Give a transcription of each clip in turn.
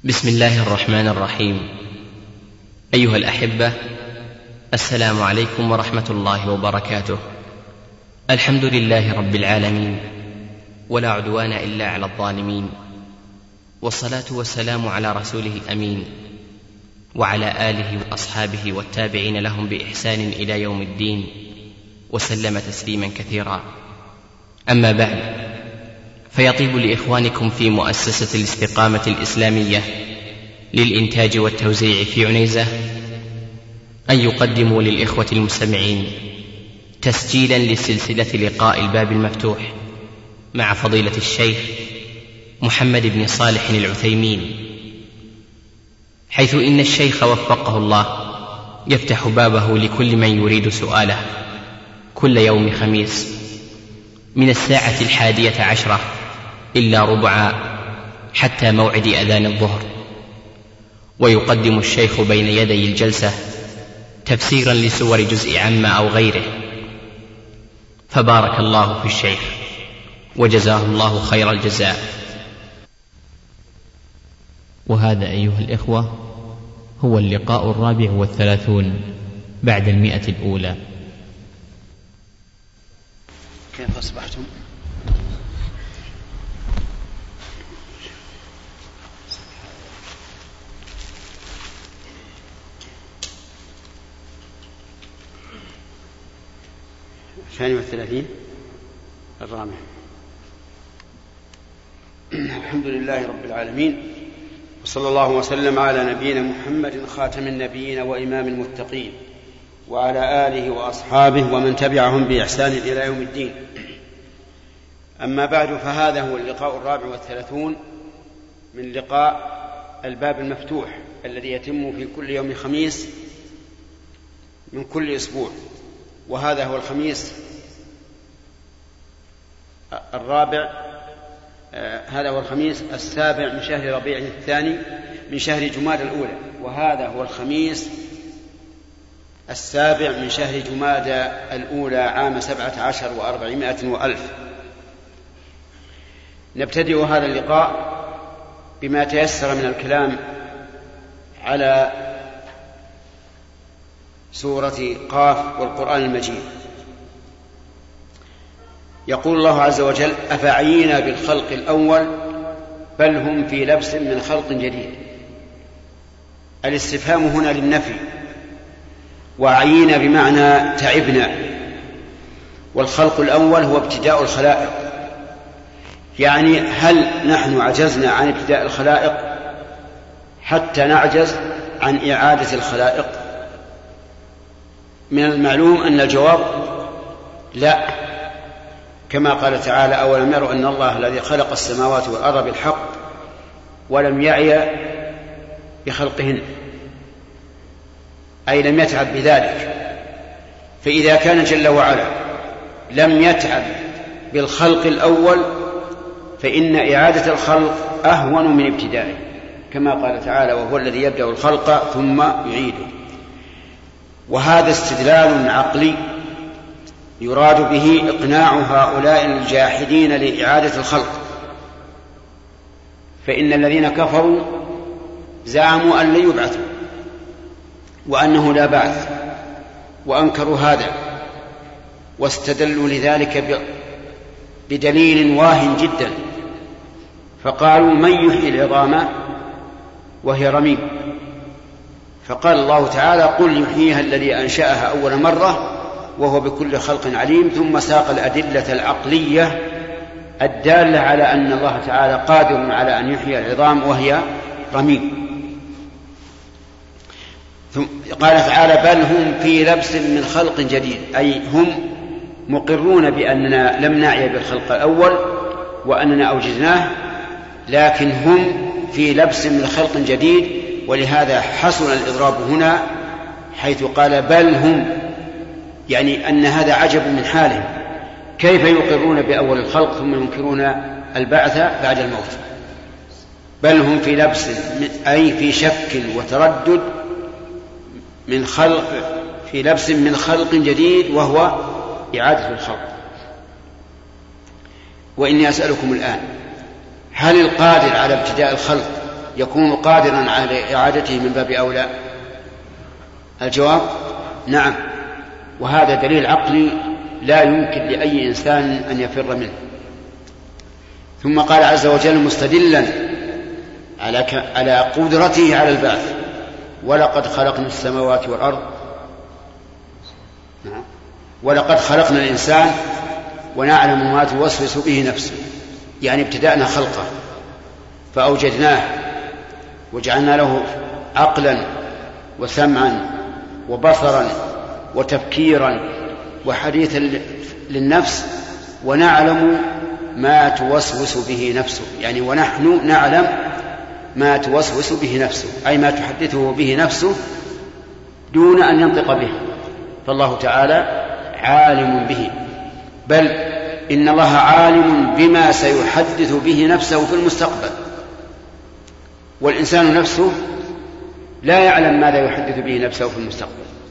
بسم الله الرحمن الرحيم. أيها الأحبة، السلام عليكم ورحمة الله وبركاته. الحمد لله رب العالمين، ولا عدوان إلا على الظالمين، والصلاة والسلام على رسوله الأمين وعلى آله وأصحابه والتابعين لهم بإحسان إلى يوم الدين، وسلم تسليما كثيرا. أما بعد، فيطيب لإخوانكم في مؤسسة الاستقامة الإسلامية للإنتاج والتوزيع في عنيزة أن يقدموا للإخوة المستمعين تسجيلا لسلسلة لقاء الباب المفتوح مع فضيلة الشيخ محمد بن صالح العثيمين، حيث إن الشيخ وفقه الله يفتح بابه لكل من يريد سؤاله كل يوم خميس من 11:10 إلا ربع حتى موعد أذان الظهر، ويقدم الشيخ بين يدي الجلسة تفسيرا لسور جزء عما أو غيره، فبارك الله في الشيخ وجزاه الله خير الجزاء. وهذا أيها الإخوة هو اللقاء 34 بعد 100 الأولى. كيف أصبحتم؟ الثاني والثلاثين الرابع. الحمد لله رب العالمين، وصلى الله وسلم على نبينا محمد خاتم النبيين وإمام المتقين، وعلى آله وأصحابه ومن تبعهم بإحسان إلى يوم الدين. أما بعد، فهذا هو اللقاء 34 من لقاء الباب المفتوح الذي يتم في كل يوم خميس من كل أسبوع، وهذا هو الخميس الرابع، هذا هو الخميس 7 من شهر ربيع الثاني من شهر جماد الأولى، وهذا هو الخميس 7 من شهر جماد الأولى عام 17 و400 وألف. نبتدئ هذا اللقاء بما تيسر من الكلام على سورة قاف والقرآن المجيد. يقول الله عز وجل: أفعينا بالخلق الأول بل هم في لبس من خلق جديد. الاستفهام هنا للنفي، وعينا بمعنى تعبنا، والخلق الأول هو ابتداء الخلائق، يعني هل نحن عجزنا عن ابتداء الخلائق حتى نعجز عن إعادة الخلائق؟ من المعلوم أن الجواب لا، كما قال تعالى: أولم يروا أن الله الذي خلق السماوات والأرض بالحق ولم يعي بخلقهن، أي لم يتعب بذلك. فإذا كان جل وعلا لم يتعب بالخلق الأول، فإن إعادة الخلق أهون من ابتدائه، كما قال تعالى: وهو الذي يبدأ الخلق ثم يعيده. وهذا استدلال عقلي يراد به إقناع هؤلاء الجاحدين لإعادة الخلق، فإن الذين كفروا زعموا أن لا يبعثوا وأنه لا بعث، وأنكروا هذا، واستدلوا لذلك بدليل واهٍ جدا، فقالوا: من يحيي العظام وهي رميم؟ فقال الله تعالى: قل يحييها الذي أنشأها أول مرة وهو بكل خلق عليم. ثم ساق الأدلة العقلية الدالة على أن الله تعالى قادر على أن يحيي العظام وهي رميم. ثم قال تعالى: بل هم في لبس من خلق جديد، أي هم مقرون بأننا لم نعي بالخلق الأول وأننا أوجدناه، لكن هم في لبس من خلق جديد. ولهذا حصل الإضراب هنا حيث قال بل هم، يعني أن هذا عجب من حالهم، كيف يقرون بأول الخلق ثم ينكرون البعث بعد الموت؟ بل هم في لبس، أي في شك وتردد من خلق، في لبس من خلق جديد وهو إعادة الخلق. وإني أسألكم الآن: هل القادر على ابتداء الخلق يكون قادرا على إعادته من باب أولى؟ الجواب نعم، وهذا دليل عقلي لا يمكن لأي إنسان أن يفر منه. ثم قال عز وجل مستدلا على قدرته على البعث: ولقد خلقنا السماوات والأرض، ولقد خلقنا الإنسان ونعلم ما توسوس به نفسه، يعني ابتدأنا خلقه فأوجدناه وجعلنا له عقلا وسمعا وبصرا وتفكيرا وحديثا للنفس، ونعلم ما توسوس به نفسه، يعني ونحن نعلم ما توسوس به نفسه، أي ما تحدثه به نفسه دون أن ينطق به، فالله تعالى عالم به، بل إن الله عالم بما سيحدث به نفسه في المستقبل، والإنسان نفسه لا يعلم ماذا يحدث به نفسه في المستقبل.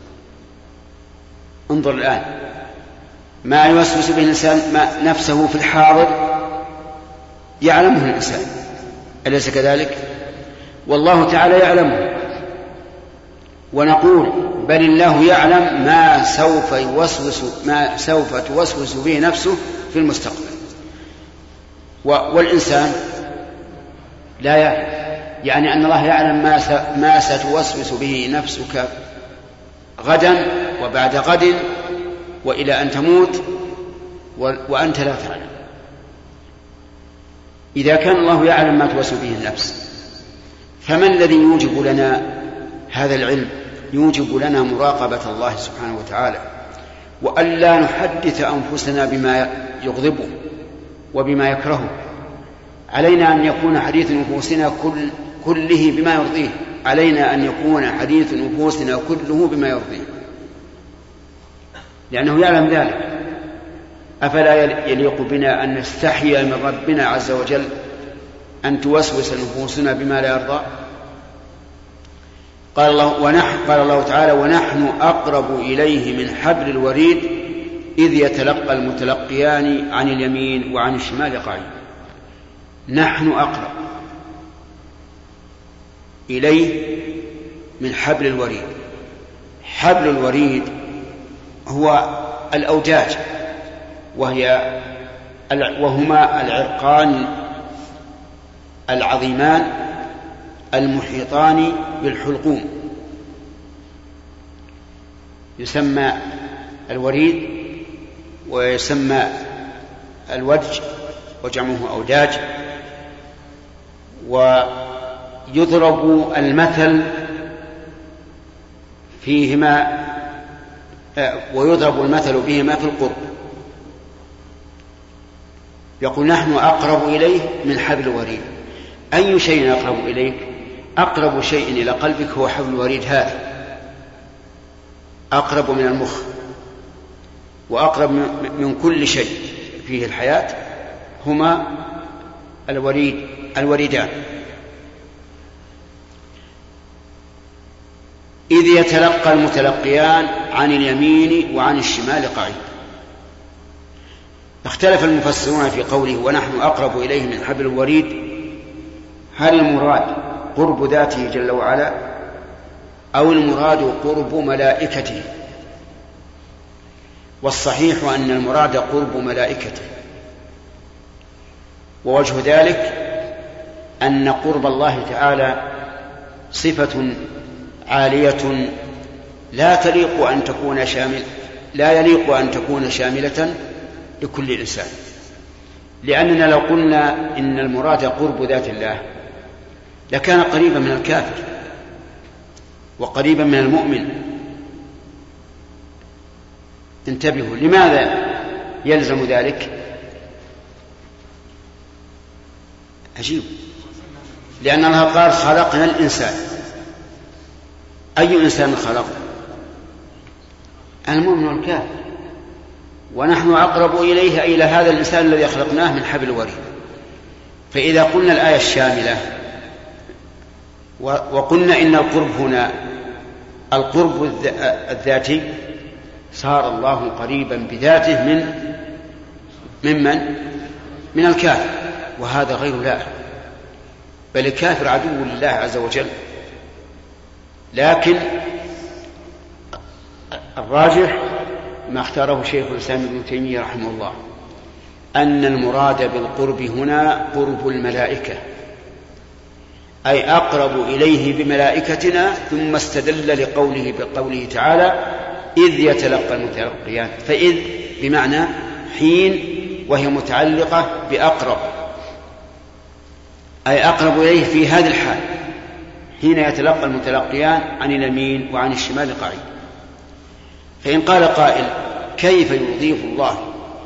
انظر الآن ما يوسوس به الإنسان نفسه في الحاضر يعلمه الإنسان، أليس كذلك؟ والله تعالى يعلمه، ونقول بل الله يعلم ما سوف توسوس به نفسه في المستقبل، والإنسان لا يعلم، يعني أن الله يعلم ما ستوسوس به نفسك غدا وبعد غد وإلى أن تموت وأنت لا تعلم. إذا كان الله يعلم ما توسوس به النفس، فما الذي يوجب لنا هذا العلم؟ يوجب لنا مراقبة الله سبحانه وتعالى، وألا نحدث أنفسنا بما يغضبه وبما يكرهه. علينا أن يكون حديث نفوسنا كله بما يرضيه، علينا أن يكون حديث نفوسنا كله بما يرضيه، لأنه يعلم ذلك. أفلا يليق بنا أن نستحيا من ربنا عز وجل أن توسوس نفوسنا بما لا يرضى؟ قال الله تعالى: ونحن أقرب إليه من حبل الوريد إذ يتلقى المتلقيان عن اليمين وعن الشمال قعيد. نحن أقرب إليه من حبل الوريد. حبل الوريد هو الأوجاج، وهما العرقان العظيمان المحيطان بالحلقوم، يسمى الوريد ويسمى الودج وجمعه أوداج. ويضرب المثل فيهما بهما في القرب. يقول: نحن أقرب إليه من حبل الوريد. أي شيء أقرب إليك؟ أقرب شيء إلى قلبك هو حبل الوريد هذا، أقرب من المخ وأقرب من كل شيء فيه الحياة، هما الوريدان. إذ يتلقى المتلقيان عن اليمين وعن الشمال قعيد. اختلف المفسرون في قوله ونحن أقرب إليه من حبل الوريد، هل المراد قرب ذاته جل وعلا أو المراد قرب ملائكته؟ والصحيح أن المراد قرب ملائكته، ووجه ذلك أن قرب الله تعالى صفة عالية لا يليق أن تكون شاملة لكل إنسان، لأننا لو قلنا إن المراد قرب ذات الله لكان قريبا من الكافر وقريبا من المؤمن. انتبهوا، لماذا يلزم ذلك؟ عجيب، لأن الله قال خلقنا الإنسان. أي إنسان خلق؟ المؤمن والكافر، ونحن أقرب إليه إلى هذا الإنسان الذي خلقناه من حبل الوريد. فإذا قلنا الآية الشاملة وقلنا إن القرب هنا القرب الذاتي، صار الله قريبا بذاته من الكافر، وهذا غير لائق. بل الكافر عدو لله عز وجل. لكن الراجح ما اختاره شيخ الإسلام ابن تيمية رحمه الله أن المراد بالقرب هنا قرب الملائكة، أي أقرب إليه بملائكتنا، ثم استدل لقوله بقوله تعالى إذ يتلقى المتلقيان، فإذ بمعنى حين، وهي متعلقة بأقرب، أي أقرب إليه في هذه الحال حين يتلقى المتلقيان عن اليمين وعن الشمال قعيد. فإن قال قائل كيف يضيف الله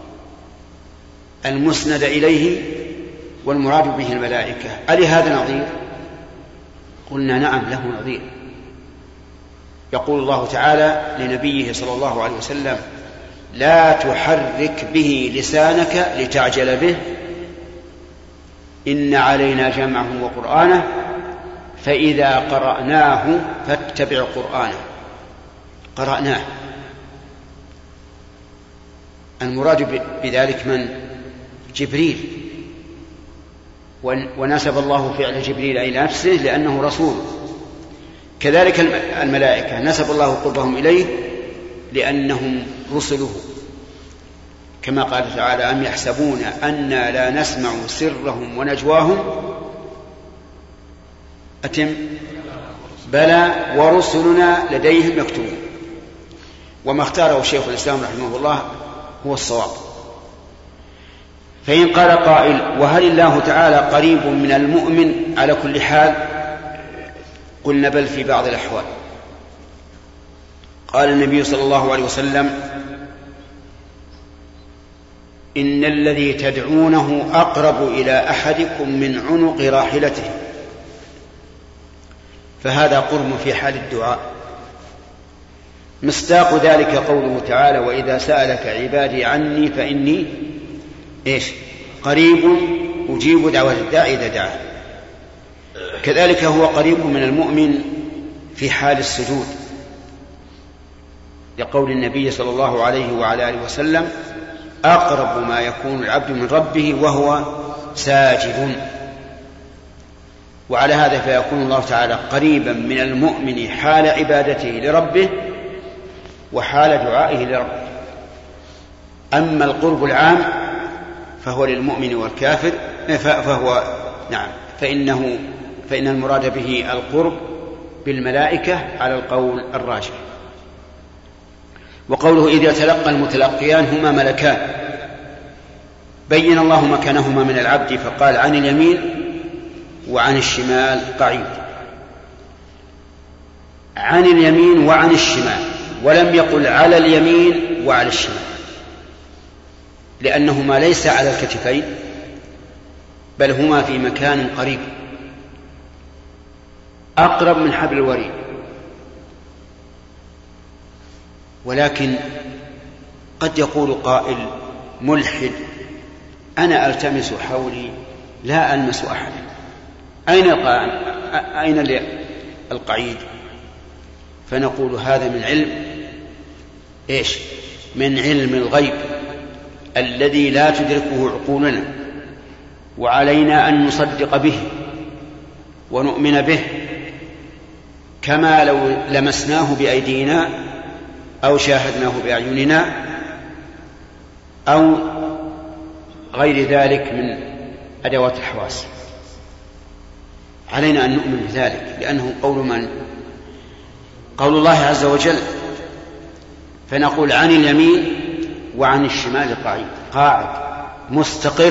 المسند إليه والمراد به الملائكة، ألهذا نظير؟ قلنا نعم له نظير. يقول الله تعالى لنبيه صلى الله عليه وسلم لا تحرك به لسانك لتعجل به إن علينا جمعه وقرآنه فإذا قرأناه فاتبع قرآنه. قرأناه، المراد بذلك من؟ جبريل، ونسب الله فعل جبريل إلى نفسه لأنه رسول. كذلك الملائكة نسب الله قربهم إليه لأنهم رسله، كما قال تعالى أم يحسبون أنا لا نسمع سرهم ونجواهم أتم بلى ورسلنا لديهم يكتبون. وما اختاره شيخ الإسلام رحمه الله هو الصواب. فإن قال قائل وهل الله تعالى قريب من المؤمن على كل حال؟ قلنا بل في بعض الأحوال. قال النبي صلى الله عليه وسلم إن الذي تدعونه أقرب إلى أحدكم من عنق راحلته، فهذا قرب في حال الدعاء. مصداق ذلك قوله تعالى وإذا سألك عبادي عني فإني قريب أجيب دعوة الداعي إذا دعا. كذلك هو قريب من المؤمن في حال السجود، لقول النبي صلى الله عليه وعلى آله وسلم أقرب ما يكون العبد من ربه وهو ساجد. وعلى هذا فيكون الله تعالى قريبا من المؤمن حال عبادته لربه وحال دعائه لربه. أما القرب العام فهو للمؤمن والكافر فإن المراد به القرب بالملائكة على القول الراجح. وقوله إذ يتلقى المتلقيان هما ملكان، بين الله مكانهما من العبد فقال عن اليمين وعن الشمال قعيد. عن اليمين وعن الشمال، ولم يقل على اليمين وعلى الشمال، لأنهما ليس على الكتفين بل هما في مكان قريب أقرب من حبل الوريد. ولكن قد يقول قائل ملحد أنا ألتمس حولي لا ألمس أحدا، أين القعيد؟ فنقول هذا من علم من علم الغيب الذي لا تدركه عقولنا، وعلينا أن نصدق به ونؤمن به كما لو لمسناه بأيدينا أو شاهدناه بأعيننا أو غير ذلك من أدوات الحواس. علينا أن نؤمن بذلك لأنه قول من؟ قول الله عز وجل. فنقول عن اليمين وعن الشمال قاعد مستقر،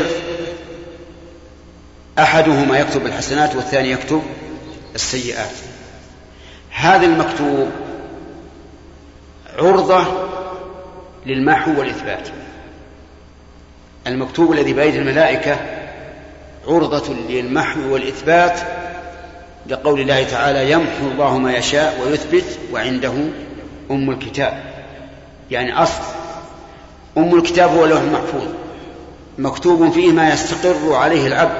أحدهما يكتب الحسنات والثاني يكتب السيئات. هذا المكتوب عرضة للمحو والإثبات. المكتوب الذي بأيدي الملائكة عرضة للمحو والإثبات، لقول الله تعالى يمحو الله ما يشاء ويثبت وعنده أم الكتاب، يعني أصل أم الكتاب هو اللوح المحفوظ، مكتوب فيه ما يستقر عليه العبد،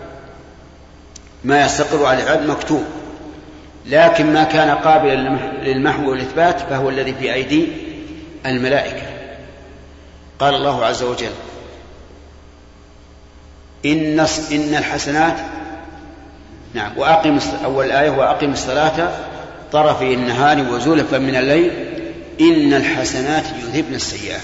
ما يستقر عليه العبد مكتوب. لكن ما كان قابلا للمحو والإثبات فهو الذي في أيدي الملائكة. قال الله عز وجل إن الحسنات نعم. أول الآية وأقم الصلاة طرفي النهار وزلفا من الليل إن الحسنات يذهبن السيئات.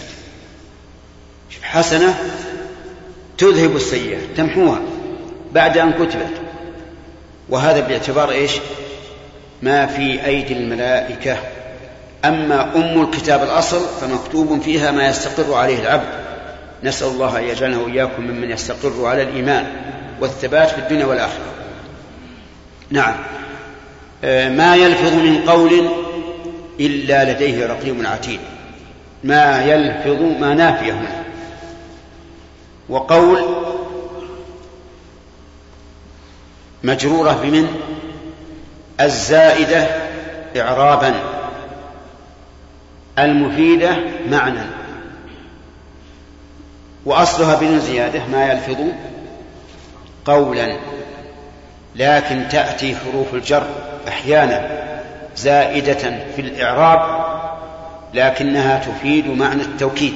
حسنة تذهب السيئات، تمحوها بعد أن كتبت. وهذا باعتبار إيش؟ ما في أيدي الملائكة. أما أم الكتاب الأصل فمكتوب فيها ما يستقر عليه العبد. نسأل الله أن يجعلنا وإياكم ممن يستقر على الإيمان والثبات في الدنيا والآخرة. نعم. ما يلفظ من قول إلا لديه رقيب عتيد. ما يلفظ ما نافية هنا. وقول مجرورة بمن الزائدة إعرابا المفيدة معنى، وأصلها بن زيادة ما يلفظ قولا، لكن تأتي حروف الجر أحيانا زائدة في الإعراب لكنها تفيد معنى التوكيد.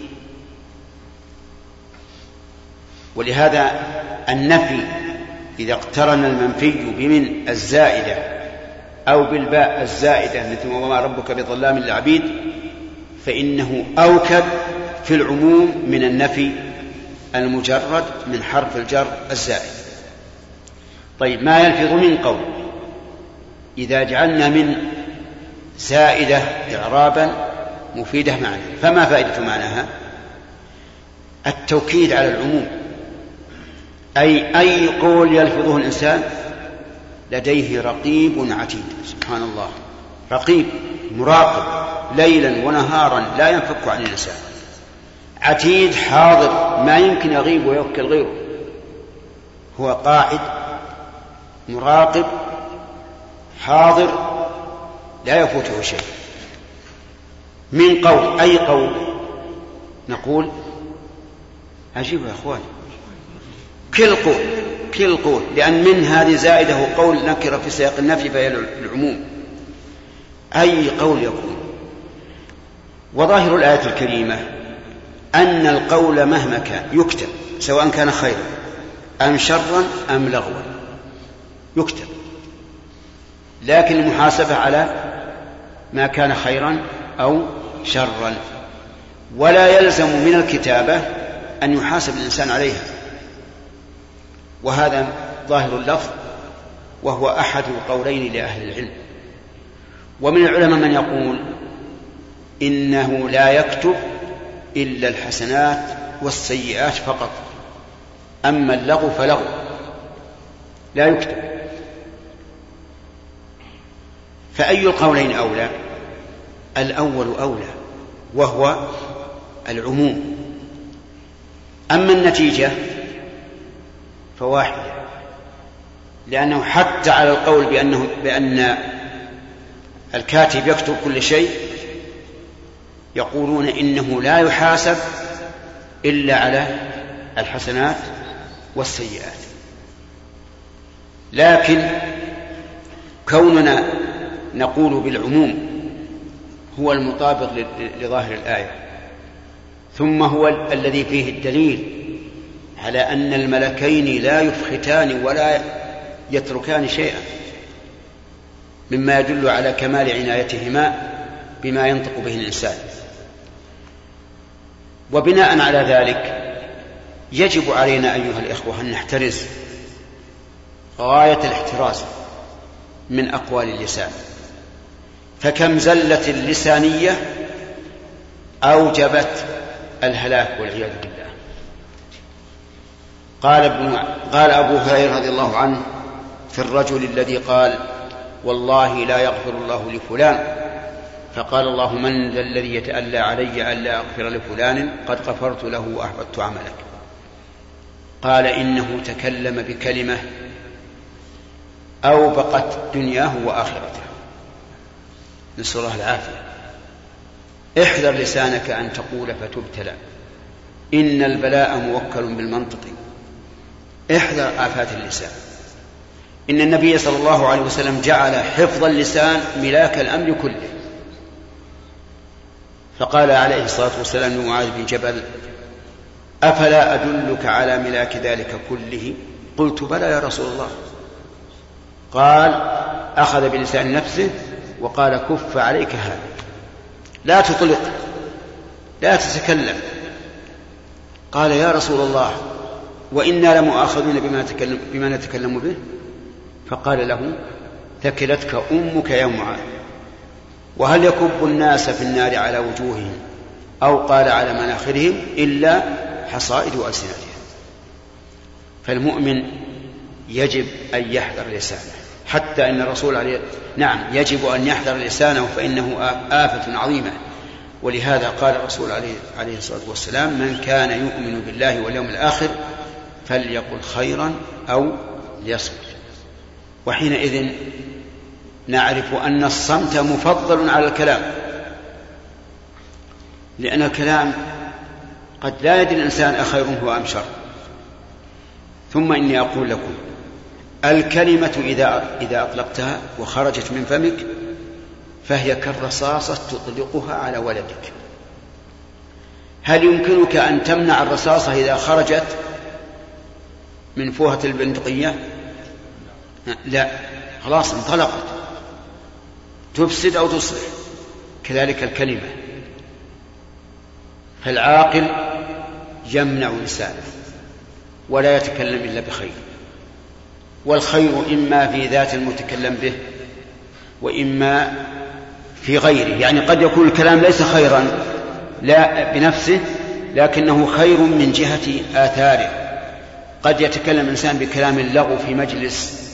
ولهذا النفي إذا اقترن المنفي بمن الزائدة أو بالباء الزائدة مثل وما ربك بظلام للعبيد فإنه أوكد في العموم من النفي المجرد من حرف الجر الزائد. طيب، ما يلفظ من قول إذا جعلنا من زائدة إعرابا مفيدة معنى، فما فائدة معناها؟ التوكيد على العموم، أي قول يلفظه الإنسان لديه رقيب عتيد. سبحان الله، رقيب مراقب ليلا ونهارا لا ينفك عن الإنسان، عتيد حاضر ما يمكن يغيب ويوكل غيره، هو قاعد مراقب حاضر لا يفوته شيء. من قول أي قول؟ نقول عجيب يا أخوان، كل قول، لأن من هذه زائدة وقول نكر في سياق النفي فهي العموم. أي قول يكون. وظاهر الآية الكريمة أن القول مهما كان يكتب، سواء كان خيرا أم شرا أم لغوا يكتب، لكن المحاسبة على ما كان خيرا أو شرا، ولا يلزم من الكتابة أن يحاسب الإنسان عليها. وهذا ظاهر اللفظ، وهو أحد القولين لأهل العلم. ومن العلماء من يقول إنه لا يكتب إلا الحسنات والسيئات فقط، أما اللغو فلغو لا يكتب. فأي القولين أولى؟ الأول أولى، وهو العموم. أما النتيجة فواحدة، لأنه حتى على القول بأن الكاتب يكتب كل شيء يقولون إنه لا يحاسب إلا على الحسنات والسيئات. لكن كوننا نقول بالعموم هو المطابق لظاهر الآية، ثم هو الذي فيه الدليل على أن الملكين لا يفختان ولا يتركان شيئا، مما يدل على كمال عنايتهما بما ينطق به الإنسان. وبناء على ذلك يجب علينا أيها الإخوة أن نحترز غاية الاحتراز من أقوال اللسان، فكم زلة اللسانية أوجبت الهلاك والعياذ بالله. قال أبو هريرة رضي الله عنه في الرجل الذي قال والله لا يغفر الله لفلان، فقال الله من ذا الذي يتألى علي ألا أغفر لفلان قد غفرت له وأحبطت عملك. قال إنه تكلم بكلمة أوبقت دنياه وآخرته، نسأل الله العافية. احذر لسانك أن تقول فتبتلى، إن البلاء موكل بالمنطق. احذر آفات اللسان. إن النبي صلى الله عليه وسلم جعل حفظ اللسان ملاك الأمر كله، فقال عليه الصلاة والسلام لمعاذ بن جبل أفلا أدلك على ملاك ذلك كله؟ قلت بلى يا رسول الله. قال أخذ بلسان نفسه وقال كف عليك هذا، لا تطلق، لا تتكلم. قال يا رسول الله وإنا لمؤاخذون بما نتكلم به. فقال له ثكلتك أمك يا معاذ، وهل يكب الناس في النار على وجوههم أو قال على مناخرهم إلا حصائد ألسنتهم. فالمؤمن يجب أن يحذر لسانه، حتى إن الرسول يجب أن يحذر لسانه فإنه آفة عظيمة. ولهذا قال الرسول عليه الصلاة والسلام من كان يؤمن بالله واليوم الآخر فليقل خيرا أو ليصمت. وحينئذ نعرف أن الصمت مفضل على الكلام، لأن الكلام قد لا يدري الإنسان أخير هو أم شر. ثم إني أقول لكم الكلمة إذا أطلقتها وخرجت من فمك فهي كالرصاصة تطلقها على ولدك. هل يمكنك أن تمنع الرصاصة إذا خرجت من فوهة البندقية؟ لا، خلاص انطلقت، تفسد أو تصلح. كذلك الكلمة، فالعاقل يمنع لسانه ولا يتكلم إلا بخير، والخير إما في ذات المتكلم به وإما في غيره. يعني قد يكون الكلام ليس خيرا لا بنفسه لكنه خير من جهة آثاره. قد يتكلم الإنسان بكلام اللغو في مجلس،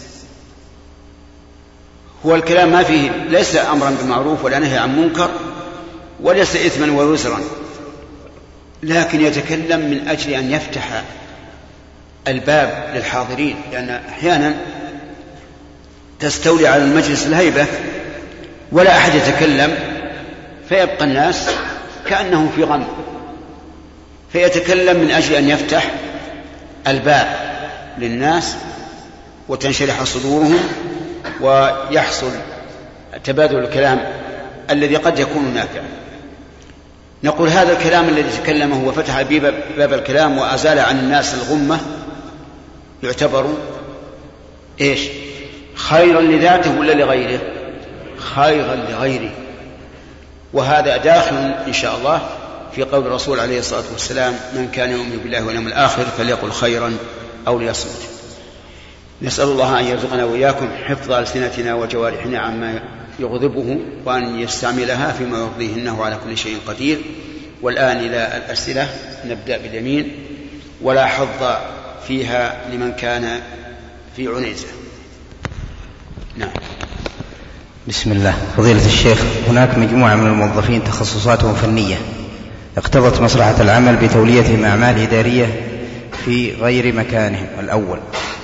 هو الكلام ما فيه ليس أمرا بمعروف ولا نهي عن منكر وليس إثما ووزرا، لكن يتكلم من أجل أن يفتح الباب للحاضرين، لأن أحيانا تستولي على المجلس الهيبة ولا أحد يتكلم فيبقى الناس كأنه في غم، فيتكلم من أجل أن يفتح الباب للناس وتنشرح صدورهم ويحصل تبادل الكلام الذي قد يكون نافعا. نقول هذا الكلام الذي تكلمه وفتح باب الكلام وأزال عن الناس الغمة يعتبر إيش؟ خيرا لذاته ولا لغيره؟ خيرا لغيره. وهذا داخل إن شاء الله في قول الرسول عليه الصلاة والسلام من كان يؤمن بالله واليوم الآخر فليقل خيرا أو ليصمت. نسأل الله أن يرزقنا وإياكم حفظ ألسنتنا وجوارحنا عما يغضبه وأن يستعملها فيما يرضيه إنه على كل شيء قدير. والآن إلى الأسئلة، نبدأ باليمين ولا حظ فيها لمن كان في عنيزة. نعم. بسم الله. فضيلة الشيخ، هناك مجموعة من الموظفين تخصصاتهم فنية اقتضت مصلحة العمل بتوليتهم أعمال إدارية في غير مكانهم الأول،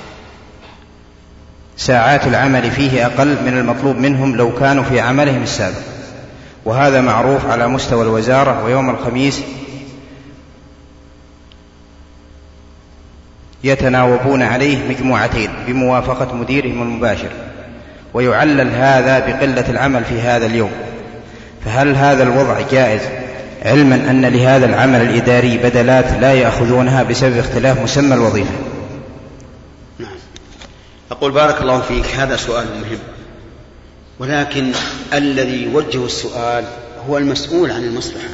ساعات العمل فيه أقل من المطلوب منهم لو كانوا في عملهم السابق، وهذا معروف على مستوى الوزارة، ويوم الخميس يتناوبون عليه مجموعتين بموافقة مديرهم المباشر، ويعلل هذا بقلة العمل في هذا اليوم، فهل هذا الوضع جائز علما أن لهذا العمل الإداري بدلات لا يأخذونها بسبب اختلاف مسمى الوظيفة؟ أقول بارك الله فيك، هذا سؤال مهم، ولكن الذي يوجه السؤال هو المسؤول عن المصلحة،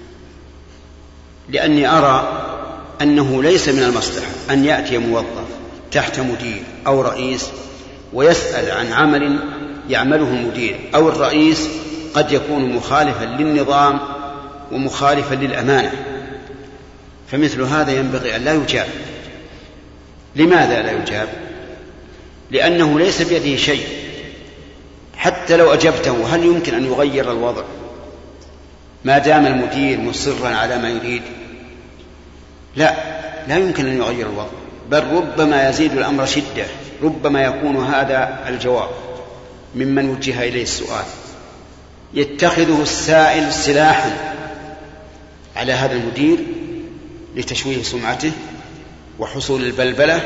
لأني أرى أنه ليس من المصلحة أن يأتي موظف تحت مدير أو رئيس ويسأل عن عمل يعمله المدير أو الرئيس قد يكون مخالفا للنظام ومخالفا للأمانة، فمثل هذا ينبغي أن لا يجاب. لماذا لا يجاب؟ لأنه ليس بيده شيء، حتى لو أجبته هل يمكن أن يغير الوضع ما دام المدير مصرا على ما يريد؟ لا يمكن أن يغير الوضع، بل ربما يزيد الأمر شدة، ربما يكون هذا الجواب ممن وجه إليه السؤال يتخذه السائل سلاحا على هذا المدير لتشويه سمعته وحصول البلبلة.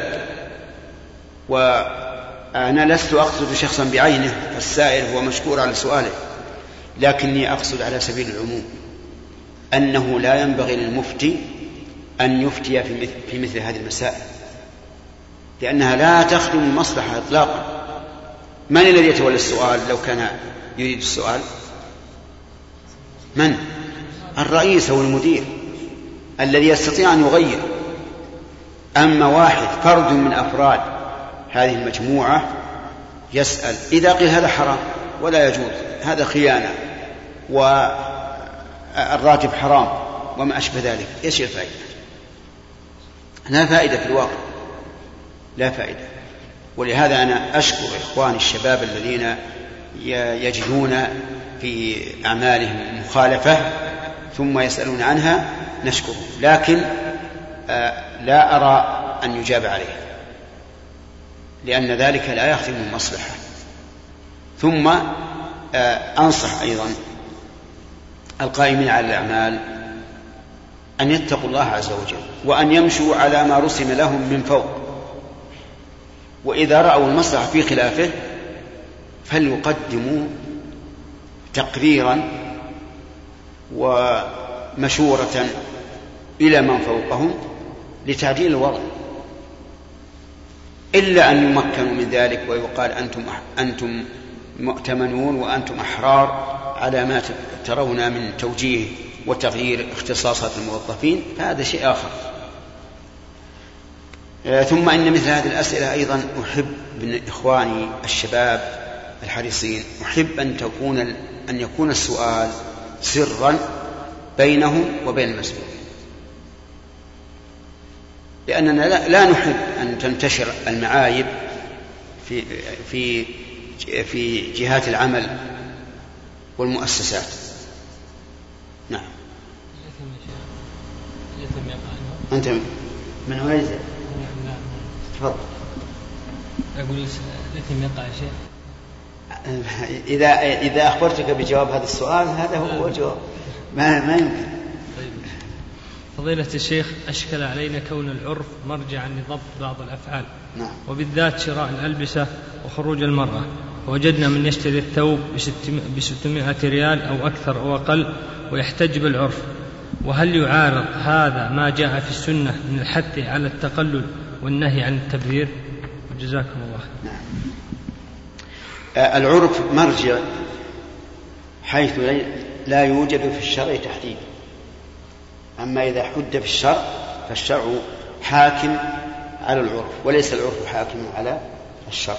وأنا لست أقصد شخصا بعينه، السائل هو مشكور على سؤاله، لكني أقصد على سبيل العموم أنه لا ينبغي للمفتي أن يفتي في مثل هذه المسائل، لأنها لا تخدم المصلحة إطلاقا، من الذي يتولى السؤال لو كان يريد السؤال؟ من؟ الرئيس أو المدير الذي يستطيع أن يغير. أما واحد فرد من أفراد هذه المجموعة يسأل، إذا قيل هذا حرام ولا يجوز، هذا خيانة والراتب حرام وما أشبه ذلك، إيش الفائدة؟ لا فائدة في الواقع، لا فائدة. ولهذا أنا أشكر إخواني الشباب الذين يجدون في أعمالهم مخالفة ثم يسألون عنها، نشكرهم، لكن لا أرى أن يجاب عليه، لأن ذلك لا يخدم المصلحة. ثم أنصح أيضا القائمين على الأعمال أن يتقوا الله عز وجل وأن يمشوا على ما رسم لهم من فوق، وإذا رأوا المصلحة في خلافه فليقدموا تقريرا ومشورة إلى من فوقهم لتعديل الوضع، إلا أن يمكنوا من ذلك ويقال أنتم مؤتمنون وأنتم أحرار على ما ترون من توجيه وتغيير اختصاصات الموظفين، فهذا شيء آخر. ثم إن مثل هذه الأسئلة أيضا أحب من إخواني الشباب الحريصين، أحب أن يكون السؤال سرا بينهم وبين المسؤول، لأننا لا نحب أن تنتشر المعايب في جهات العمل والمؤسسات. نعم. أنت من هنا يزال؟ تفضل. أقول لكن يقع شيء. إذا أخبرتك بجواب هذا السؤال هذا هو الجواب، ما يمكن. فضيلة الشيخ، أشكل علينا كون العرف مرجعا لضبط بعض الأفعال. نعم. وبالذات شراء الألبسة وخروج المرأة، ووجدنا من يشتري الثوب ب600 ريال أو أكثر أو أقل ويحتج بالعرف، وهل يعارض هذا ما جاء في السنة من الحث على التقلل والنهي عن التبذير؟ وجزاكم الله. نعم. العرف مرجع حيث لا يوجد في الشرع تحديد، أما إذا حد في الشرع فالشرع حاكم على العرف وليس العرف حاكم على الشرع.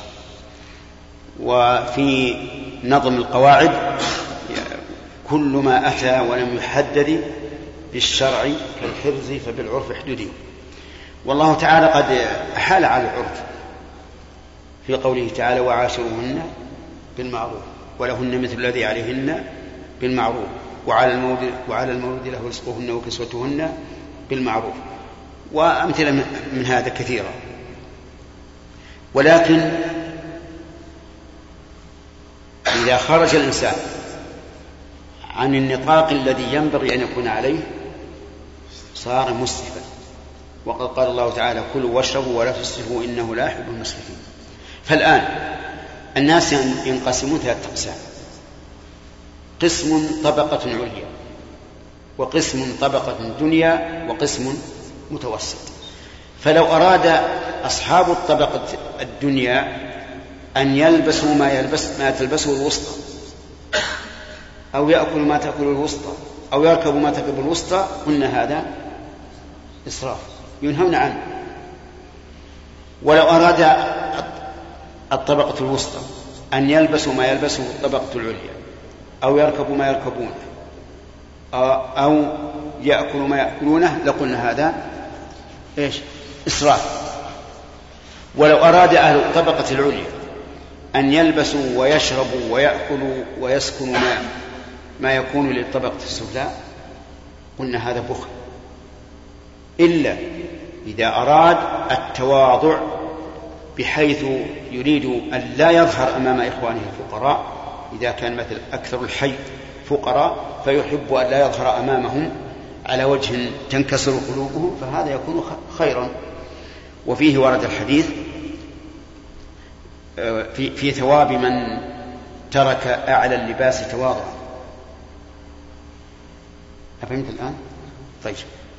وفي نظم القواعد كل ما أتى ولم يحدد بالشرع كالحرز فبالعرف احدده. والله تعالى قد أحال على العرف في قوله تعالى وعاشروهن بالمعروف ولهن مثل الذي عليهن بالمعروف وعلى المولود له رزقهن وكسوتهن بالمعروف، وأمثلة من هذا كثيرة. ولكن إذا خرج الإنسان عن النطاق الذي ينبغي أن يكون عليه صار مسرفا، وقد قال الله تعالى كلوا واشربوا ولا تسرفوا إنه لا يحب المسرفين. فالآن الناس ينقسمون 3 أقسام: قسم طبقة عليا، وقسم طبقة دنيا، وقسم متوسط. فلو أراد أصحاب الطبقة الدنيا أن يلبسوا ما تلبسه الوسطى، أو يأكلوا ما تأكل الوسطى، أو يركبوا ما تركب الوسطى، قلنا هذا إسراف ينهون عنه. ولو أراد الطبقة الوسطى أن يلبسوا ما يلبسه الطبقة العليا، أو يركبوا ما يركبونه، أو يأكلوا ما يأكلونه، لقلنا هذا إيش؟ إسراف. ولو أراد أهل الطبقة العليا أن يلبسوا ويشربوا ويأكلوا ويسكنوا ما يكون للطبقة السفلى، قلنا هذا بخل، إلا إذا أراد التواضع بحيث يريد أن لا يظهر أمام إخوانه الفقراء. إذا كان مثل أكثر الحي فقراء فيحب أن لا يظهر أمامهم على وجه تنكسر قلوبهم، فهذا يكون خيرا. وفيه ورد الحديث في ثواب من ترك أعلى اللباس تواضعا. أفهمت الآن؟ طيب.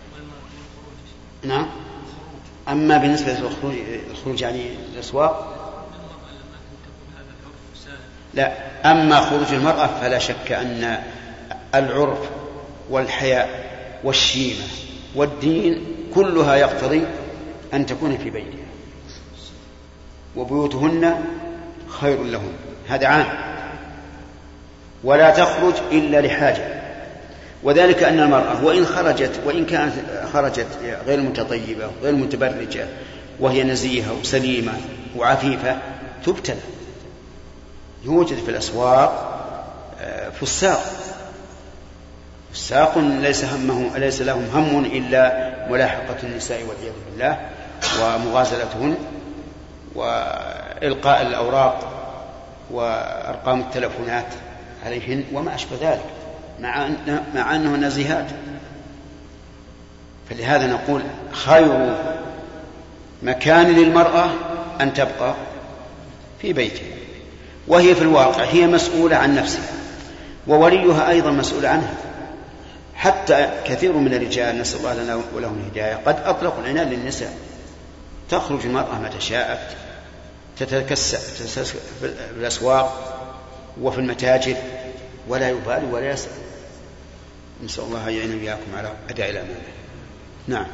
نعم. أما بالنسبة للخروج يعني الأسواق لا، أما خروج المرأة فلا شك أن العرف والحياء والشيمة والدين كلها يقتضي أن تكون في بيتها، وبيوتهن خير لهن، هذا عام، ولا تخرج إلا لحاجة. وذلك أن المرأة وإن كانت خرجت غير متطيبة غير متبرجة وهي نزيهة وسليمة وعفيفة تبتلى. يوجد في الأسواق فساق ليس لهم هم إلا ملاحقة النساء والعياذ بالله ومغازلتهن وإلقاء الأوراق وأرقام التلفونات عليهن وما أشبه ذلك، مع أنه نزيهات. فلهذا نقول خير مكان للمرأة أن تبقى في بيتها، وهي في الواقع هي مسؤولة عن نفسها، ووليها أيضا مسؤول عنها. حتى كثير من الرجال نسأل الله لنا ولهم الهداية قد أطلقوا العنان للنساء، تخرج المرأة متى شاءت، تتكسى في الأسواق وفي المتاجر ولا يبالي ولا يسأل. نسأل الله يعين وإياكم على أداء الأمانة. نعم.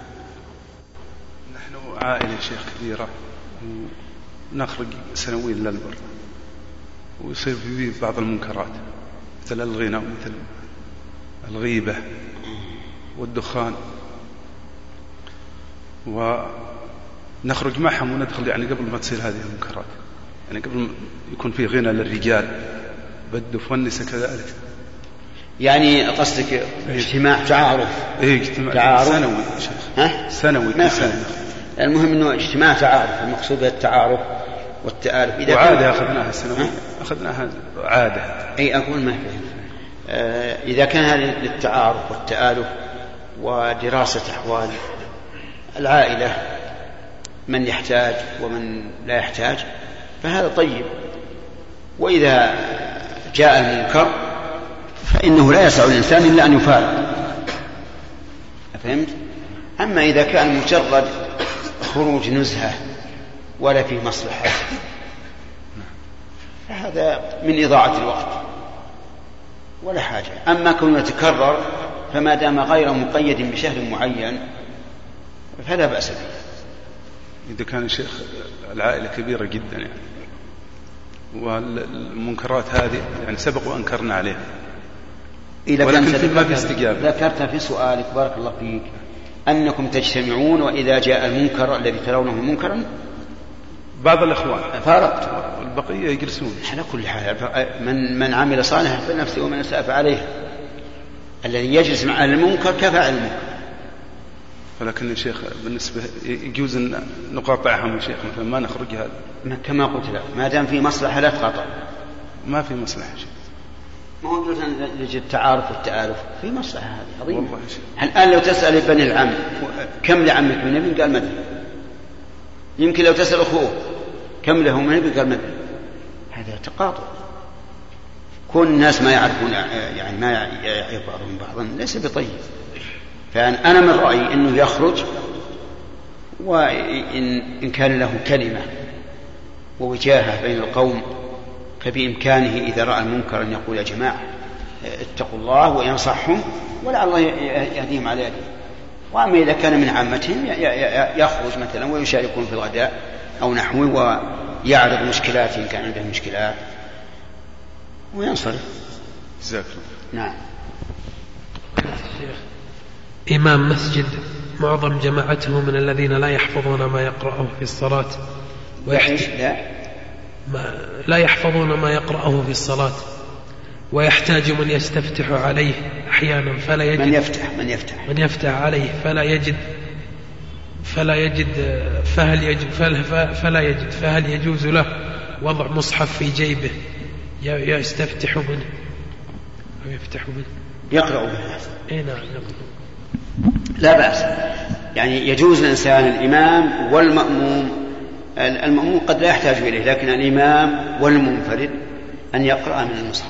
نحن عائلة شيخ كبيرة ونخرج سنويا للبر، ويصير فيه بعض المنكرات مثل الغنى ومثل الغيبة والدخان، ونخرج معهم وندخل يعني قبل ما تصير هذه المنكرات، يعني قبل يكون فيه غنى للرجال بالدف والنساء كذلك. يعني قصدك اجتماع تعارف؟ اجتماع سنوي شيخ. سنوي كل سنة. المهم انه اجتماع تعارف، المقصود بالتعارف والتآلف. إذا وعادة أخذناها سنويا، أخذناها عادة. أي أقول ما إذا كان هذا للتعارف والتآلف ودراسة أحوال العائلة من يحتاج ومن لا يحتاج فهذا طيب. وإذا جاء المنكر فإنه لا يسع الإنسان إلا أن يفارق. فهمت؟ أما إذا كان مجرد خروج نزهة ولا فيه مصلحة فهذا من إضاعة الوقت ولا حاجة. أما كونه يتكرر فما دام غير مقيد بشهر معين فلا بأس به. إذا كان الشيخ العائلة كبيرة جدا يعني، والمنكرات هذه يعني سبق وأنكرنا عليها ولكن ما في استجابة. ذكرت في سؤالك بارك الله فيك أنكم تجتمعون وإذا جاء المنكر الذي ترونه منكرا بعض الأخوان فارقت والبقية يجلسون. على كل حال من عمل صالحا فلنفسه ومن أساء فعليه. الذي يجلس مع المنكر كفاعل المنكر. ولكن يا شيخ بالنسبة يجوز أن نقاطعهم يا شيخ مثلا ما نخرج هذا كما قلت لك ما دام في مصلحة لا تقاطع. ما في مصلحة شيء. ما هو يوجد التعارف والتآلف في مصلحة هذه عظيمة. الآن لو تسأل بني العم كم لعمك من ابن قال مدري. يمكن لو تسأل أخوه كم له من ابن قال مدري. هذا تقاطع. كون الناس ما يعرفون يعني ما يعرف بعضهم بعضا ليس بطيب. فأنا من رأيي أنه يخرج وإن كان له كلمة ووجاهة بين القوم فبإمكانه إذا رأى المنكر أن يقول يا جماعة اتقوا الله وينصحهم ولعل الله يهديهم على يده. وأما إذا كان من عامتهم يخرج مثلا ويشاركون في الغداء أو نحوه ويعرض مشكلات إن كان عنده مشكلات وينصرف. جزاك الله. نعم. إمام مسجد معظم جماعته من الذين لا يحفظون ما يقرأه في الصلاة لا يحفظون ما يقرأه في الصلاة ويحتاج من يستفتح عليه أحيانا فلا يجد من يفتح عليه فهل يجوز له وضع مصحف في جيبه يستفتح منه أو يفتح منه يقرأ به؟ إيه نعم يقرأ. لا بأس. يعني يجوز الإنسان الإمام والمأموم. المأموم قد لا يحتاج إليه لكن الإمام والمنفرد أن يقرأ من المصحف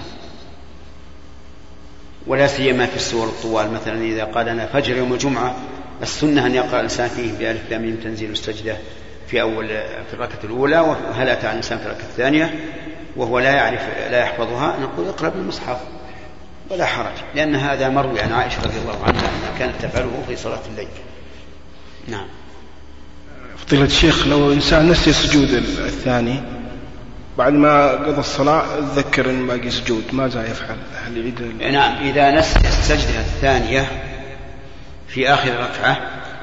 ولا سيما في السور الطوال. مثلا إذا قال أنا فجر يوم الجمعة السنة أن يقرأ الإنسان فيه بألف لام ميم تنزيل السجدة في الركعة الأولى وهل أتى على الإنسان في الركعة الثانية وهو لا يحفظها، نقول اقرأ بالمصحف ولا حرج، لأن هذا مروي عن عائشة رضي الله عنها أنها كانت تفعله في صلاة الليل. نعم. فضيلة الشيخ، لو إنسان نسي سجود الثاني بعد ما قضى الصلاة تذكر أن باقي سجود، ماذا يفعل؟ هل يعيد؟ نعم، إذا نسي السجدة الثانية في آخر ركعة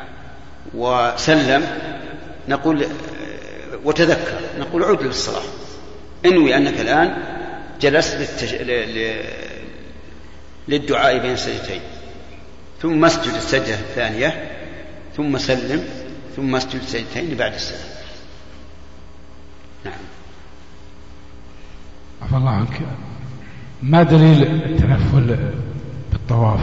وسلم نقول وتذكر نقول عد للصلاة، انوي أنك الآن جلست للدعاء بين السجدتين، ثم اسجد السجدة الثانية ثم سلم ثم اسجد السجدتين بعد السلام. نعم. عفى الله عنك، ما دليل التنفل بالطواف؟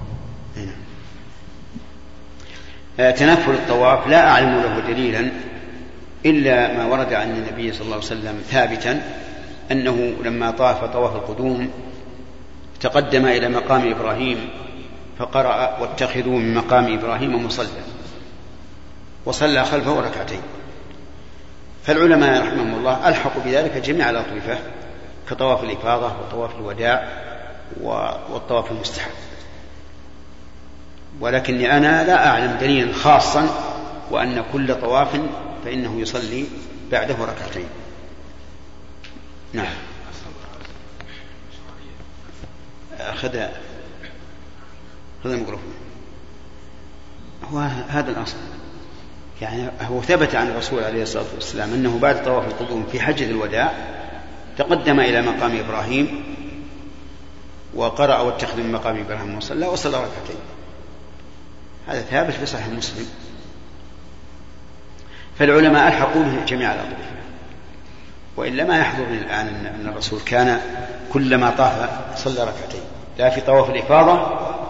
تنفل الطواف لا أعلم له دليلا إلا ما ورد عن النبي صلى الله عليه وسلم ثابتا أنه لما طاف طواف القدوم تقدم إلى مقام إبراهيم فقرأ واتخذوا من مقام إبراهيم مصلى، وصلى خلفه ركعتين. فالعلماء رحمهم الله ألحقوا بذلك جميع الأطوفة كطواف الإفاضة وطواف الوداع والطواف المستحب، ولكني أنا لا أعلم دليلا خاصا وأن كل طواف فإنه يصلي بعده ركعتين. نعم. أخذ الميكروفون. هو هذا الأصل، يعني هو ثبت عن الرسول عليه الصلاة والسلام أنه بعد طواف القدوم في حجة الوداع تقدم إلى مقام إبراهيم وقرأ واتخذ من مقام إبراهيم مصلى وصلى ركعتين. هذا ثابت في صحيح مسلم. فالعلماء ألحقوا به جميع الأطوفة، وإلا ما يحضرني الآن أن الرسول كان كلما طاف صلى ركعتين، لا في طواف الإفاضة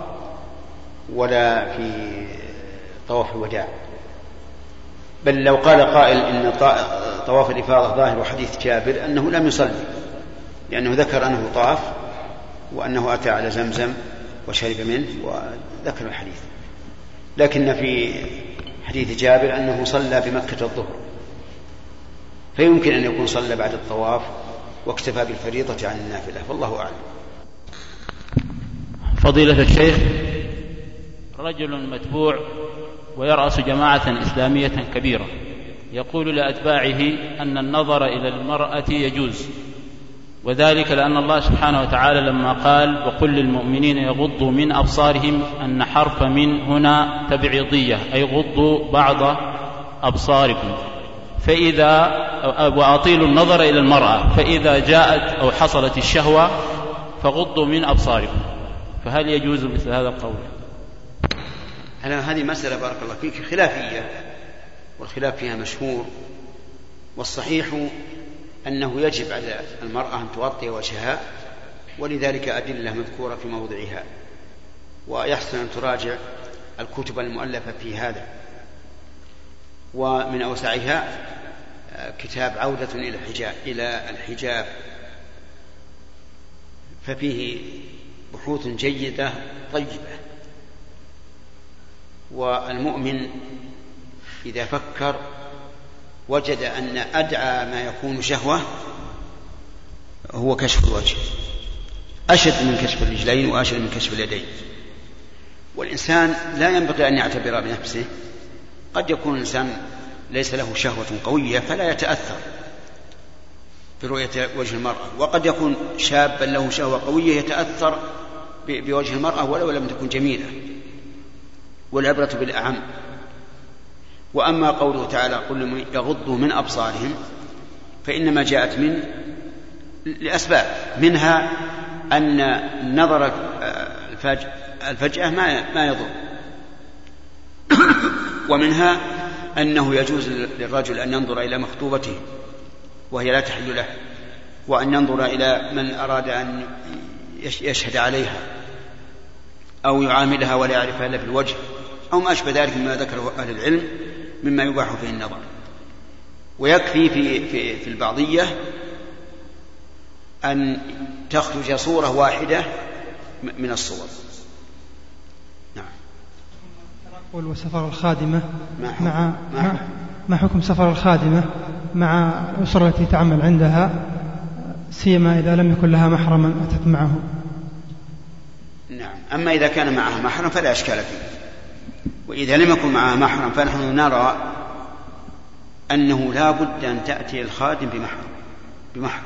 ولا في طواف الوداع. بل لو قال قائل إن طواف الإفاضة ظاهر حديث جابر أنه لم يصلي، لأنه ذكر أنه طاف وأنه أتى على زمزم وشرب منه وذكر الحديث، لكن في حديث جابر أنه صلى بمكة الظهر، فيمكن أن يكون صلى بعد الطواف واكتفى بالفريضة عن النافلة، والله أعلم. فضيلة الشيخ، رجل متبوع ويرأس جماعة إسلامية كبيرة يقول لأتباعه أن النظر إلى المرأة يجوز، وذلك لأن الله سبحانه وتعالى لما قال وقل للمؤمنين يغضوا من أبصارهم أن حرف من هنا تبعيضية، أي غضوا بعض أبصاركم فإذا وأطيلوا النظر إلى المرأة، فإذا جاءت أو حصلت الشهوة فغضوا من أبصاركم، فهل يجوز مثل هذا القول؟ هذه مسألة بارك الله فيك خلافية، والخلاف فيها مشهور، والصحيح أنه يجب على المرأة أن تغطي وجهها، ولذلك أدلة مذكورة في موضعها، ويحسن أن تراجع الكتب المؤلفة في هذا. ومن أوسعها كتاب عودة إلى الحجاب، ففيه بحوث جيدة طيبة. والمؤمن إذا فكر وجد أن أدعى ما يكون شهوة هو كشف الوجه، أشد من كشف الرجلين وأشد من كشف اليدين. والإنسان لا ينبغي أن يعتبر بنفسه، قد يكون الإنسان ليس له شهوة قوية فلا يتأثر برؤية وجه المرأة، وقد يكون شابا له شهوة قوية يتأثر بوجه المرأة ولو لم تكن جميلة، والعبرة بالأعم. وأما قوله تعالى قل يغضوا من أبصارهم فإنما جاءت من لأسباب، منها أن النظر الفجأة ما يضر، ومنها أنه يجوز للرجل أن ينظر إلى مخطوبته وهي لا تحل له، وأن ينظر إلى من أراد أن يشهد عليها أو يعاملها ولا يعرفها إلا في الوجه، أو ما أشبه ذلك مما ذكره أهل العلم مما يباح فيه النظر. ويكفي في البعضية أن تخرج صورة واحدة من الصور. نعم. وسفر الخادمة مع حكم سفر الخادمة مع الأسرة التي تعمل عندها سيما إذا لم يكن لها محرما أتت معه. نعم. أما إذا كان معها محرم فلا إشكال فيه، وإذا لم يكن معها محرم فنحن نرى أنه لا بد أن تأتي الخادم بمحرم.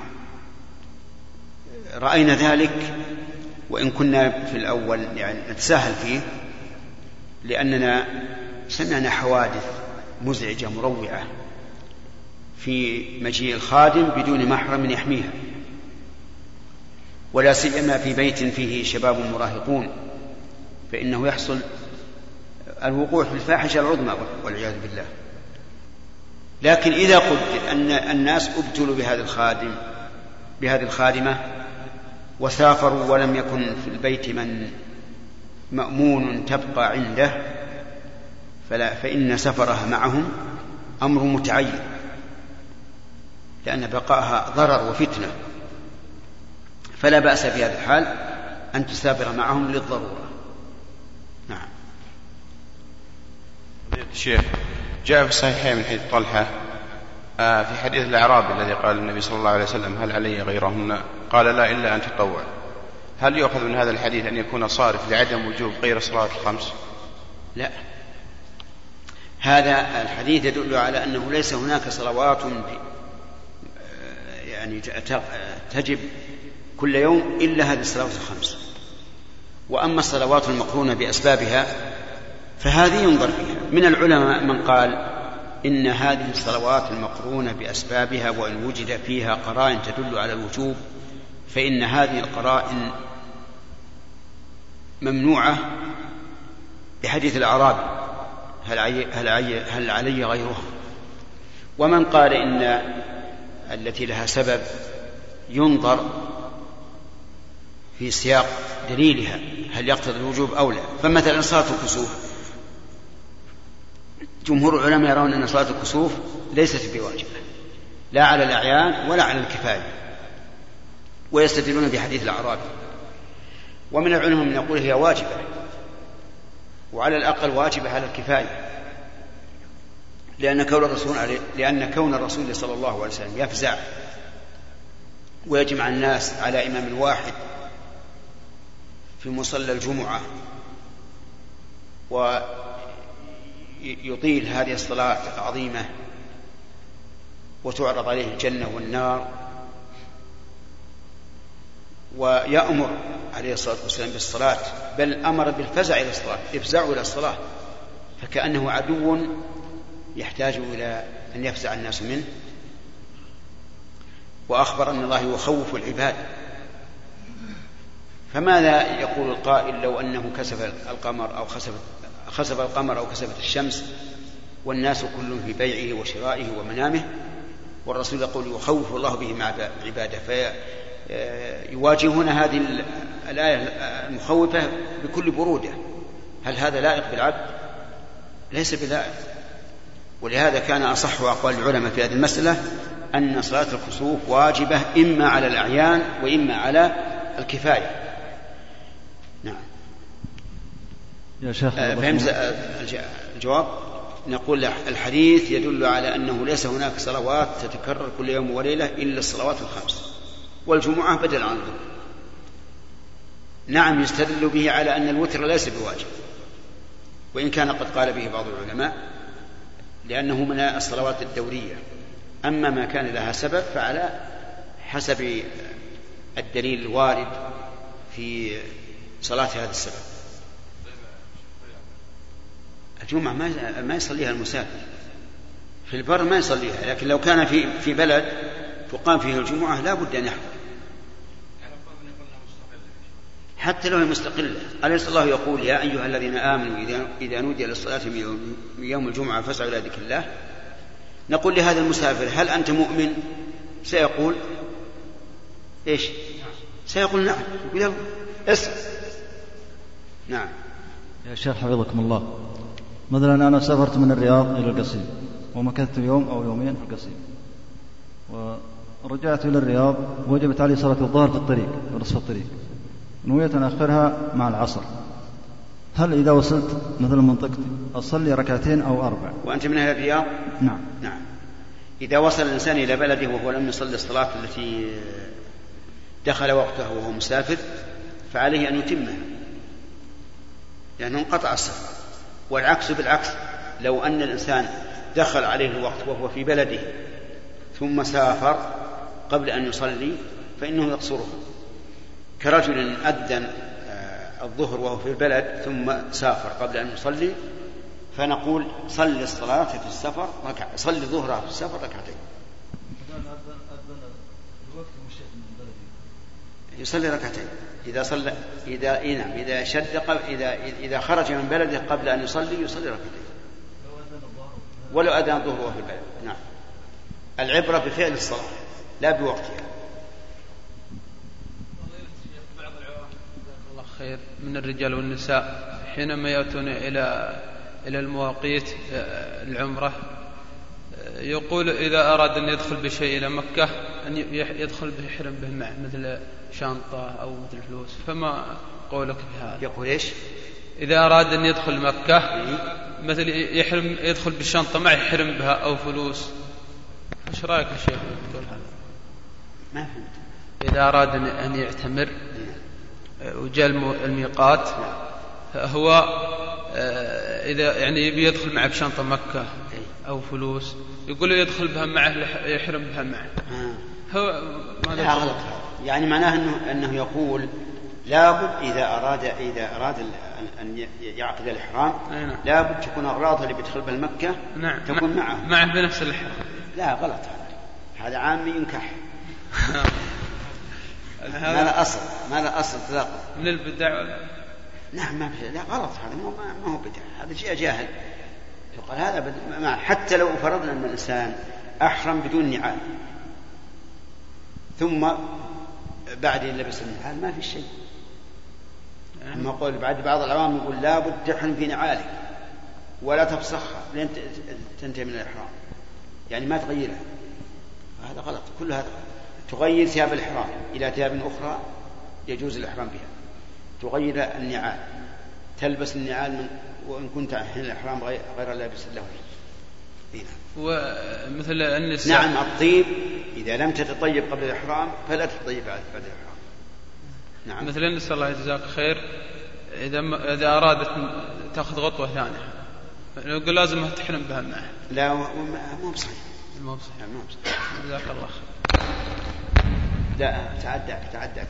رأينا ذلك وإن كنا في الأول يعني نتساهل فيه، لأننا سمعنا حوادث مزعجة مروعة في مجيء الخادم بدون محرم يحميها، ولا سيما في بيت فيه شباب مراهقون، فإنه يحصل الوقوع في الفاحشة العظمى والعياذ بالله. لكن إذا قدر أن الناس ابتلوا بهذه الخادمة وسافروا ولم يكن في البيت من مأمون تبقى عنده، فإن سفرها معهم أمر متعين، لأن بقاءها ضرر وفتنة، فلا بأس في هذا الحال أن تسافر معهم للضرورة. نعم. الشيخ، جاء في الصحيحين من حديث طلحة في حديث الأعرابي الذي قال النبي صلى الله عليه وسلم: هل علي غيرهن؟ قال: لا، إلا أن تطوع. هل يؤخذ من هذا الحديث أن يكون صارف لعدم وجوب غير الصلاة الخمس؟ لا، هذا الحديث يدل على أنه ليس هناك صلوات يعني تجب كل يوم إلا هذه الصلوات الخمس. وأما الصلوات المقرونة بأسبابها فهذه ينظر فيها. من العلماء من قال إن هذه الصلوات المقرونة بأسبابها وإن وجد فيها قرائن تدل على الوجوب فإن هذه القرائن ممنوعة بحديث الأعرابي: هل علي غيرها؟ ومن قال إن التي لها سبب ينظر في سياق دليلها هل يقتضي الوجوب أو لا. فمثلا صلاة الكسوف، جمهور العلماء يرون أن صلاة الكسوف ليست بواجبة لا على الأعيان ولا على الكفاية، ويستدلون بحديث الأعرابي. ومن العلماء من يقول هي واجبة، وعلى الأقل واجبة على الكفاية، لأن كون الرسول صلى الله عليه وسلم يفزع ويجمع الناس على إمام واحد في مصلى الجمعة ويطيل هذه الصلاة العظيمة وتعرض عليه الجنة والنار، ويأمر عليه الصلاة والسلام بالصلاة، بل أمر بالفزع إلى الصلاة: افزعوا إلى الصلاة، فكأنه عدو يحتاج إلى أن يفزع الناس منه. وأخبر أن الله يخوف العباد، فماذا يقول القائل لو أنه خسف القمر أو كسفت الشمس والناس كلهم في بيعه وشرائه ومنامه، والرسول يقول يخوف الله به مع عباده، فيواجهون هذه الآية المخوفة بكل برودة. هل هذا لائق بالعبد؟ ليس بلائق. ولهذا كان أصح أقوال العلماء في هذه المسألة أن صلاة الكسوف واجبة إما على الأعيان وإما على الكفاية. نعم. يا شيخ، فهمت الجواب؟ نقول الحديث يدل على أنه ليس هناك صلوات تتكرر كل يوم وليلة إلا الصلوات الخمس، والجمعة بدل عن الظهر. نعم، يستدل به على أن الوتر ليس بواجب، وإن كان قد قال به بعض العلماء لأنه من الصلوات الدورية. أما ما كان لها سبب فعلى حسب الدليل الوارد في صلاة هذا السبب. الجمعة ما يصليها المسافر، في البر ما يصليها، لكن لو كان في بلد تقام فيه الجمعة لا بد أن يحضر، حتى لو هي مستقلة. أليس الله يقول: يا أيها الذين آمنوا إذا نودي للصلاة من يوم الجمعة فاسعوا إلى ذكر الله؟ نقول لهذا المسافر: هل أنت مؤمن؟ سيقول إيش؟ سيقول نعم. يقول يلا اسمع. نعم. يا شيخ حفظكم الله، مثلا أنا سافرت من الرياض إلى القصيم ومكثت يوم أو يومين في القصيم، ورجعت إلى الرياض وجبت علي صلاة الظهر في الطريق في نصف الطريق، نويت أن أخرها مع العصر. هل إذا وصلت مثل منطقتي أصلي ركعتين أو 4؟ وأنت من أهل الرياض؟ نعم. نعم. إذا وصل الإنسان إلى بلده وهو لم يصلي الصلاة التي دخل وقته وهو مسافر فعليه أن يتمه لأنه انقطع السفر. والعكس بالعكس، لو أن الإنسان دخل عليه الوقت وهو في بلده ثم سافر قبل أن يصلي فإنه يقصره، كرجل أذن الظهر وهو في البلد ثم سافر قبل أن يصلي، فنقول صلي الصلاة في السفر صلي ظهرها في السفر ركعتين. يصلي ركعتين إذا صلى إذا خرج من بلده قبل أن يصلي يصلي ركعتين ولو أذن الظهر وهو في البلد. نعم، العبرة بفعل الصلاة لا بوقتها. بعض العوام الله خير من الرجال والنساء حينما يأتون إلى المواقيت العمرة يقول إذا أراد أن يدخل بشيء إلى مكة أن يدخل به يحرم به معه مثل شنطة أو مثل فلوس، فما قولك بهذا؟ يقول إيش؟ إذا أراد أن يدخل مكة مثل يدخل بالشنطة معه يحرم بها أو فلوس، إيش رأيك يا شيخ تقول هذا؟ ما فهمت. إذا أراد أن يعتمر وجاء الميقات هو إذا يعني يبي يدخل معه بشنطة مكة أو فلوس يقول يدخل بها معه يحرم بها معه. هو لا غلط، يعني معناه أنه يقول لابد إذا أراد أن يعقد الإحرام لابد تكون أغراضه اللي بيدخل بها مكة تكون معه بنفس الإحرام. لا غلط، هذا عامي ينكح. ما لا أصل تلاقى من البدع ولا؟ نعم ما لا غلط، هذا ما هو بدع، هذا شيء جاهل. يقال هذا حتى لو فرضنا أن الإنسان أحرم بدون نعال ثم بعد لبس النعال ما في شيء. أما قول بعض العوام يقول لابد تحرم في نعالك ولا تفسخها لين تنتهي من الإحرام، يعني ما تغيرها، هذا غلط. كل هذا تغير ثياب الإحرام إلى ثياب أخرى يجوز الإحرام بها، تغير النعال، تلبس النعال وإن كنت حين الإحرام غير لابس له. ومثل النساء نعم الطيب إذا لم تتطيب قبل الإحرام فلا تتطيب بعد الإحرام. نعم مثل النساء الله يجزاك خير إذا أرادت تأخذ خطوة ثانية يقول لازم تحرم بها معه. لا مو بصحيح. جزاك الله خير. لا تعدى.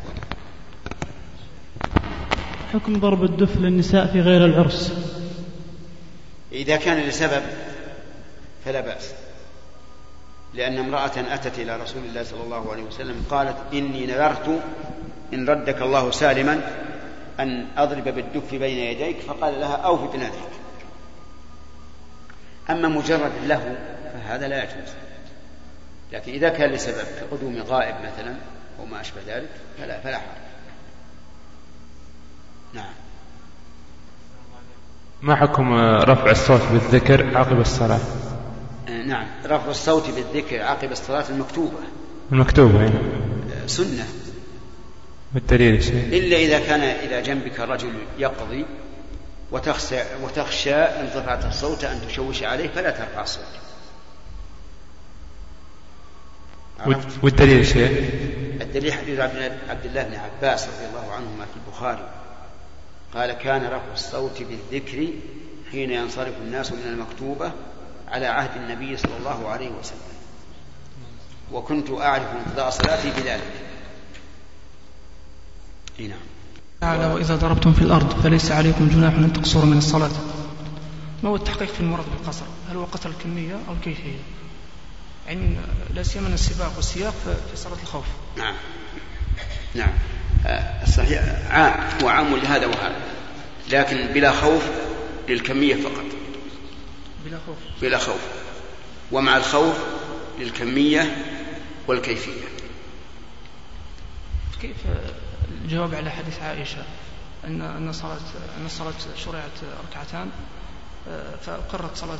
حكم ضرب الدف للنساء في غير العرس إذا كان لسبب فلا بأس، لأن امرأة أتت إلى رسول الله صلى الله عليه وسلم قالت إني نذرت إن ردك الله سالما أن أضرب بالدف بين يديك، فقال لها أوف بنذرك. أما مجرد له فهذا لا يجوز، لكن إذا كان لسبب كقدوم غائب مثلا أو ما أشبه ذلك فلا حرج. نعم. ما حكم رفع الصوت بالذكر عقب الصلاة؟ نعم، رفع الصوت بالذكر عقب الصلاة المكتوبة يعني سنة. بالدليل شيء؟ إلا إذا كان إلى جنبك رجل يقضي وتخشى إن رفعت الصوت أن تشوش عليه فلا ترفع الصوت. والدليل شيء؟ الدليل حديث عبد الله بن عباس رضي الله عنهما في البخاري قال كان رفع الصوت بالذكر حين ينصرف الناس من المكتوبة على عهد النبي صلى الله عليه وسلم، وكنت أعرف انقضاء صلاتي بذلك. نعم. تعالى وإذا ضربتم في الأرض فليس عليكم جناح أن تقصروا من الصلاة. ما هو التحقيق في المراد بالقصر؟ هل هو قصر الكمية أو الكيفية؟ يعني لا سيما السباق والسياق في صلاة الخوف. نعم الصحيح وعام لهذا وهذا، لكن بلا خوف للكمية فقط. بلا خوف ومع الخوف للكمية والكيفية. كيف الجواب على حديث عائشة أن الصلاة شرعت ركعتان فقرت صلاة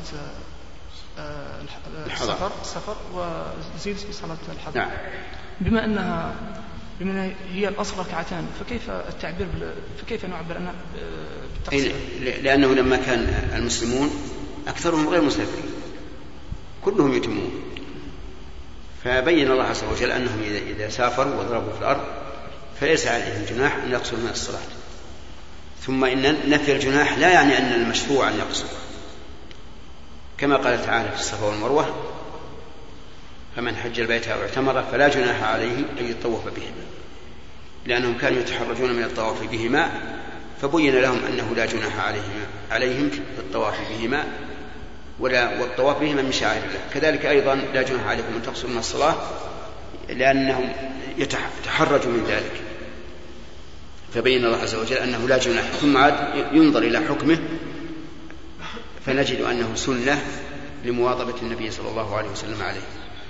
السفر وزيدت في صلاة الحضر؟ نعم. بما أنها هي الأصل ركعتان فكيف نعبر عنها بالتقصير؟ لأنه لما كان المسلمون أكثرهم غير مسافرين كلهم يتمون، فبين الله عز وجل أنهم إذا سافروا وضربوا في الأرض فليس عليهم جناح أن يقصروا من الصلاة. ثم إن نفي الجناح لا يعني أن المشروع أن يقصر، كما قال تعالى في الصفا والمروة: فمن حج البيت أو اعتمر فلا جناح عليه أن يطوف بهما، لأنهم كانوا يتحرجون من الطواف بهما، فبين لهم أنه لا جناح عليهم في الطواف بهما، والطواف بهما من شعائر الله. كذلك أيضا لا جناح عليكم أن تقصروا من الصلاة، لأنهم يتحرجوا من ذلك، فبين الله عز وجل أنه لا جناح. ثم عاد ينظر إلى حكمه فنجد أنه سنة لمواظبة النبي صلى الله عليه وسلم عليه.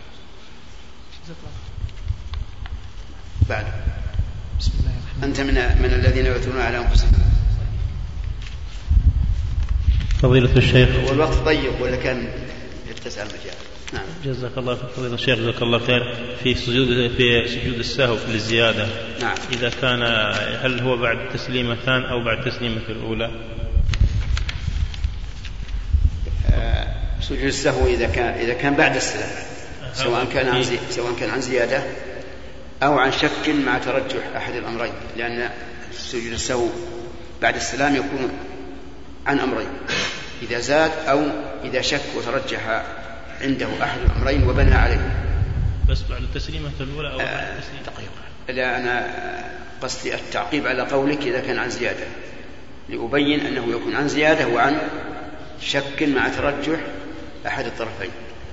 بعد بسم الله الرحمن أنت من الذين يؤثرون على أنفسهم. فضيلة الشيخ، والوقت ضيق ولا كان يتسع المجال؟ نعم. جزاك الله خير فضيلة الشيخ، جزاك الله خير. في سجود السهو في الزيادة، نعم، إذا كان هل هو بعد تسليمتان أو بعد تسليمة الأولى؟ سجود السهو إذا كان بعد السلام، سواء كان عن زيادة أو عن شك مع ترجح أحد الأمرين، لأن سجود السهو بعد السلام يكون عن أمرين: إذا زاد أو إذا شك وترجح عنده أحد الأمرين وبنى عليه. بس بعد التسليمة الأولى أو بعد التسليمة؟ دقيقة، لا، أنا قصدي التعقيب على قولك إذا كان عن زيادة، لأبين أنه يكون عن زيادة وعن شك مع ترجح أحد الطرفين،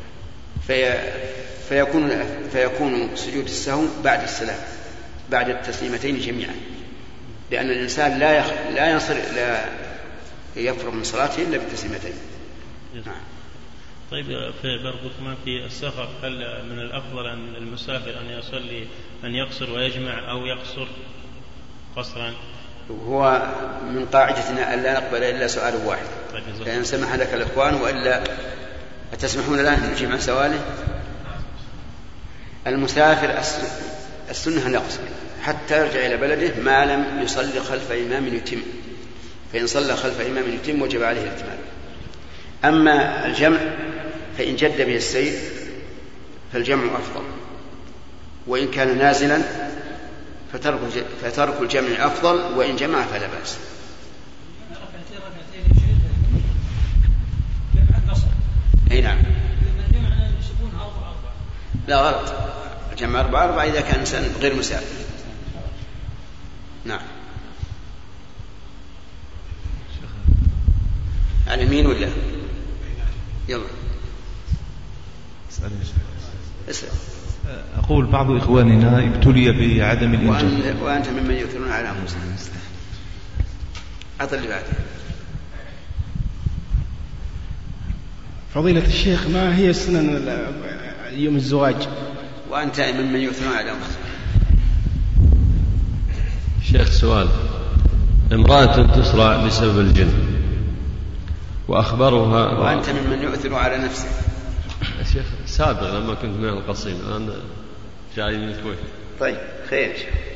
فيكون سجود السهو بعد السلام، بعد التسليمتين جميعا، لأن الإنسان لا يفرغ من صلاته إلا بالتسليمتين. طيب، في برضو كمان في السفر، هل من الأفضل أن المسافر أن يقصر ويجمع أو يقصر قصرا؟ هو من قاعدتنا أن لا نقبل إلا سؤال واحد، فإن سمح لك الإخوان وإلا أتسمحون له أن نجيب عن سؤاله؟ المسافر السنة أن يقصر حتى يرجع إلى بلده ما لم يصلي خلف إمام يتم، فإن صلى خلف إمام يتم وجب عليه الاتمام. أما الجمع فإن جد به السير فالجمع أفضل، وإن كان نازلا فترك الجمع أفضل، وإن جمع فلا بأس. أي نعم، لا غلط، الجمع 4 إذا كان إنسان غير مسافر. نعم. على يمين ولا؟ يلا اسأل. أقول بعض إخواننا ابتلي بعدم الإنجاب، وأنت ممن يؤثرون على أنفسهم. أطل بعد. فضيلة الشيخ، ما هي سنن يوم الزواج؟ وأنت ممن يؤثرون على أنفسهم. شيخ، سؤال: امرأة تصرع بسبب الجن وأخبرها، وأنت ممن يؤثر على نفسه. شيخ، سابق لما كنت من القصيم، الآن جاي من الكويت. طيب، خير.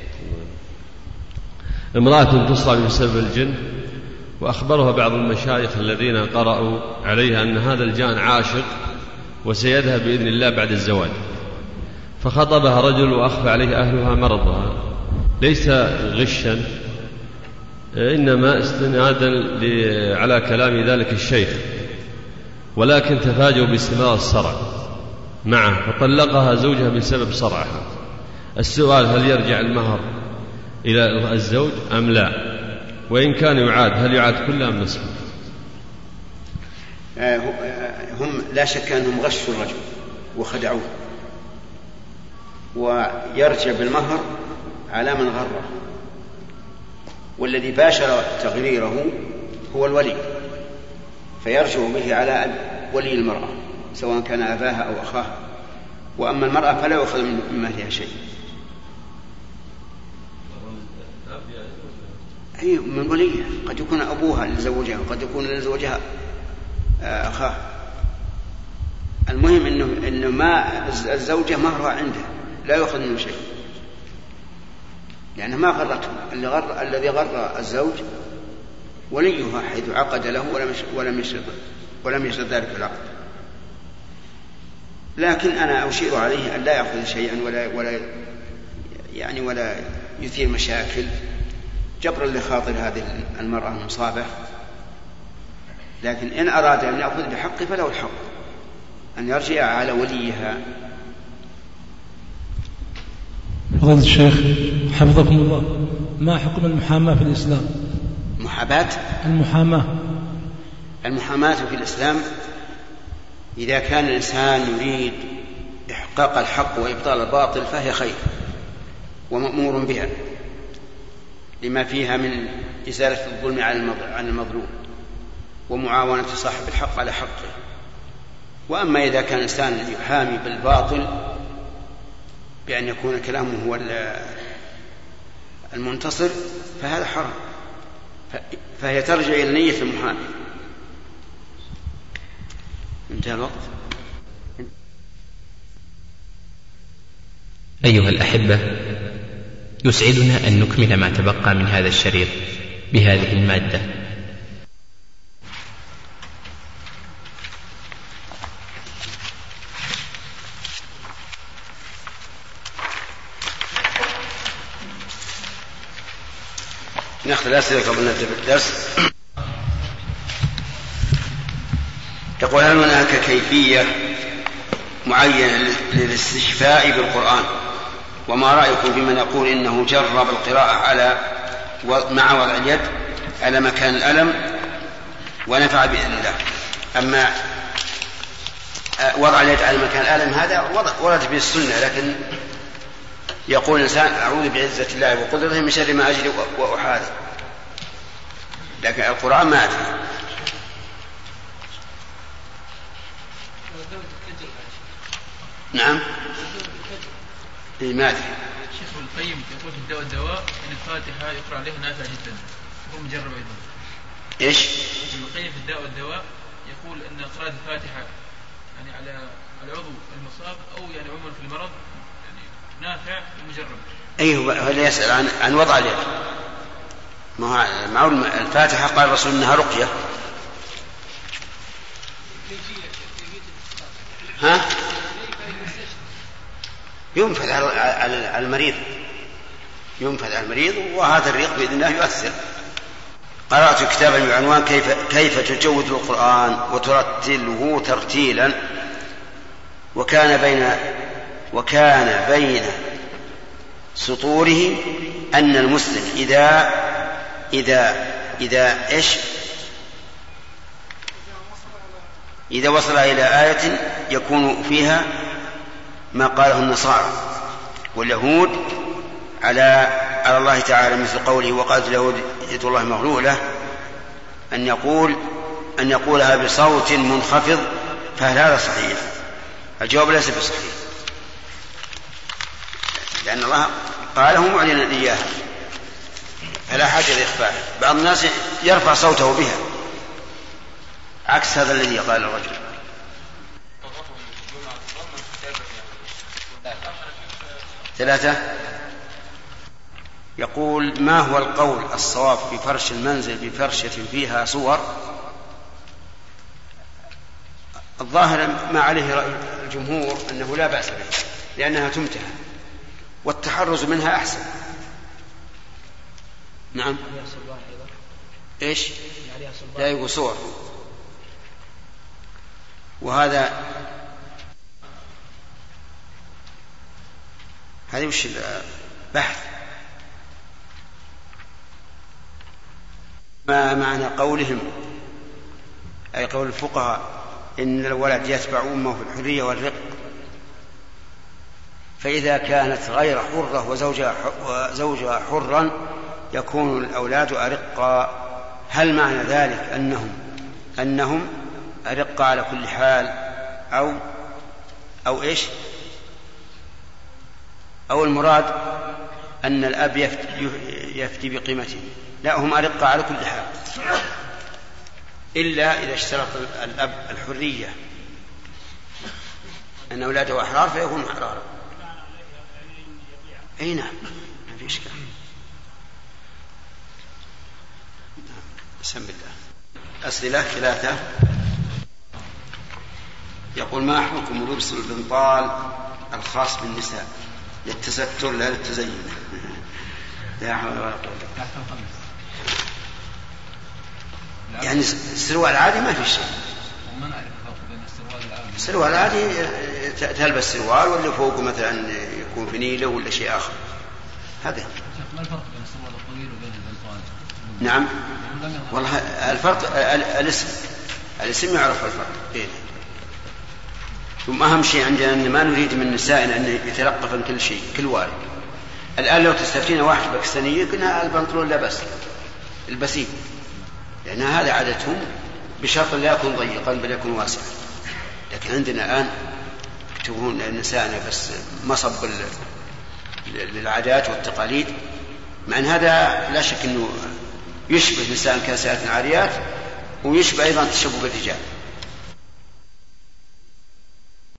امرأة تصرع بسبب الجن وأخبرها بعض المشايخ الذين قرأوا عليها أن هذا الجان عاشق وسيذهب بإذن الله بعد الزواج، فخطبها رجل وأخفى عليه أهلها مرضها، ليس غشا إنما استنادا على كلام ذلك الشيخ، ولكن تفاجؤوا باستمرار الصرع معه، فطلقها زوجها بسبب صرعها. السؤال: هل يرجع المهر إلى الزوج أم لا؟ وإن كان يعاد، هل يعاد كله أم نصفه؟ هم لا شك أنهم غشوا الرجل وخدعوه، ويرجع بالمهر على من غره، والذي باشر تغريره هو الولي، فيرجع به على ولي المرأة سواء كان أباها أو أخاها. وأما المرأة فلا يؤخذ من مالها شيء، هي من وليها، قد يكون أبوها لزوجها وقد يكون لزوجها أخاه. المهم إنه ما الزوجة مهرها عنده لا يؤخذ منه شيء، لأنه ما غرته. الذي غر الزوج وليها حيث عقد له ولم يشرط ذلك في العقد. لكن أنا أشير عليه أن لا يأخذ شيئا ولا يثير مشاكل جبرا لخاطر هذه المرأة المصابة، لكن إن أراد أن يأخذ بحقه فله الحق أن يرجع على وليها. فضيلة الشيخ حفظكم الله، ما حكم المحاماة في الإسلام؟ المحاماة في الإسلام إذا كان الإنسان يريد إحقاق الحق وإبطال الباطل فهي خير ومأمور بها لما فيها من إزالة الظلم عن المظلوم ومعاونة صاحب الحق على حقه. وأما إذا كان الإنسان يحامي بالباطل بأن يكون كلامه هو المنتصر فهذا حرام، فهي ترجع إلى نية المحامي. انتهى الوقت. أيها الأحبة، يسعدنا أن نكمل ما تبقى من هذا الشريط بهذه المادة. ناخذ الأسئلة قبل نبدأ بالدرس. يقول: هل هناك كيفية معينة للاستشفاء بالقرآن؟ وما رأيكم في من يقول إنه جرب القراءة مع وضع اليد على مكان الألم ونفع بإذن الله؟ أما وضع اليد على مكان الألم هذا ورد به السنة، لكن يقول الإنسان: أعوذ بعزة الله وقدرته من شر ما أجري وأحاذر، لكن القرآن ما أدري. نعم. لماذا؟ الشيخ ابن القيم يقول في الدواء والدواء ان الفاتحه يقرا عليها نافع جدا، هو مجرب ايضا. ايش؟ ابن القيم في الدواء والدواء يقول ان قراءه الفاتحه يعني على العضو المصاب او يعني عموما في المرض يعني نافع ومجرب. ايوه، هل يسأل عن وضع اليد؟ مع الفاتحه قال الرسول انها رقيه. ها؟ ينفذ على المريض، ينفذ على المريض، وهذا الريق بإذن الله يؤثر. قرأت كتابا بعنوان كيف تجود القرآن وترتله ترتيلا، وكان بين سطوره أن المسلم إذا وصل إلى آية يكون فيها ما قاله النصارى واليهود على الله تعالى، مثل قوله: وقالت اليهود يد الله مغلولة، أن يقولها بصوت منخفض. فهل هذا صحيح؟ الجواب ليس بصحيح، لأن الله قاله معلنا إياها فلا حاجة لإخفاء. بعض الناس يرفع صوته بها عكس هذا الذي قال الرجل. ثلاثة. يقول: ما هو القول الصواب في فرش المنزل بفرشة فيها صور؟ الظاهر ما عليه رأي الجمهور أنه لا بأس به، لأنها تمتهن والتحرز منها أحسن. نعم. إيش؟ لا يقول صور، وهذا وش البحث؟ ما معنى قولهم، أي قول الفقهاء، إن الولد يتبع أمه في الحرية والرق، فإذا كانت غير حرة وزوجها حرا يكون الأولاد أرقا. هل معنى ذلك أنهم أرقا على كل حال أو إيش؟ أو المراد أن الأب يفتي بقيمته؟ لا، هم أرقا على كل حال، إلا إذا اشترط الأب الحرية أن أولاده أحرار فيكون أحرارا. أي نعم، ما في إشكال. بسم الله. أسئلة ثلاثة. يقول: ما حكم لبس البنطال الخاص بالنساء للتستر لا للتزين؟ لا حول ولا قوة. يعني السروال العادي ما في شيء. السروال العادي تلبس سروال واللي فوقه مثلا يكون في نيله ولا شيء آخر. هذا. ما الفرق بين السروال الطويل وبين البنطلون؟ نعم. والله الفرق الاسم يعرف الفرق. إيه. ثم أهم شيء عندنا أن ما نريد من نسائنا أن يتلقفن كل شيء كل وارد. الآن لو تستفتين واحد باكستانية كنا البنطلون لا بس البسيط، لأن هذا عادتهم بشرط لا يكون ضيقا بل يكون واسعا. لكن عندنا الآن يكتبون نسائنا بس مصب للعادات والتقاليد، مع أن هذا لا شك أنه يشبه نساء كاسات عاريات ويشبه أيضا تشبه بالرجال.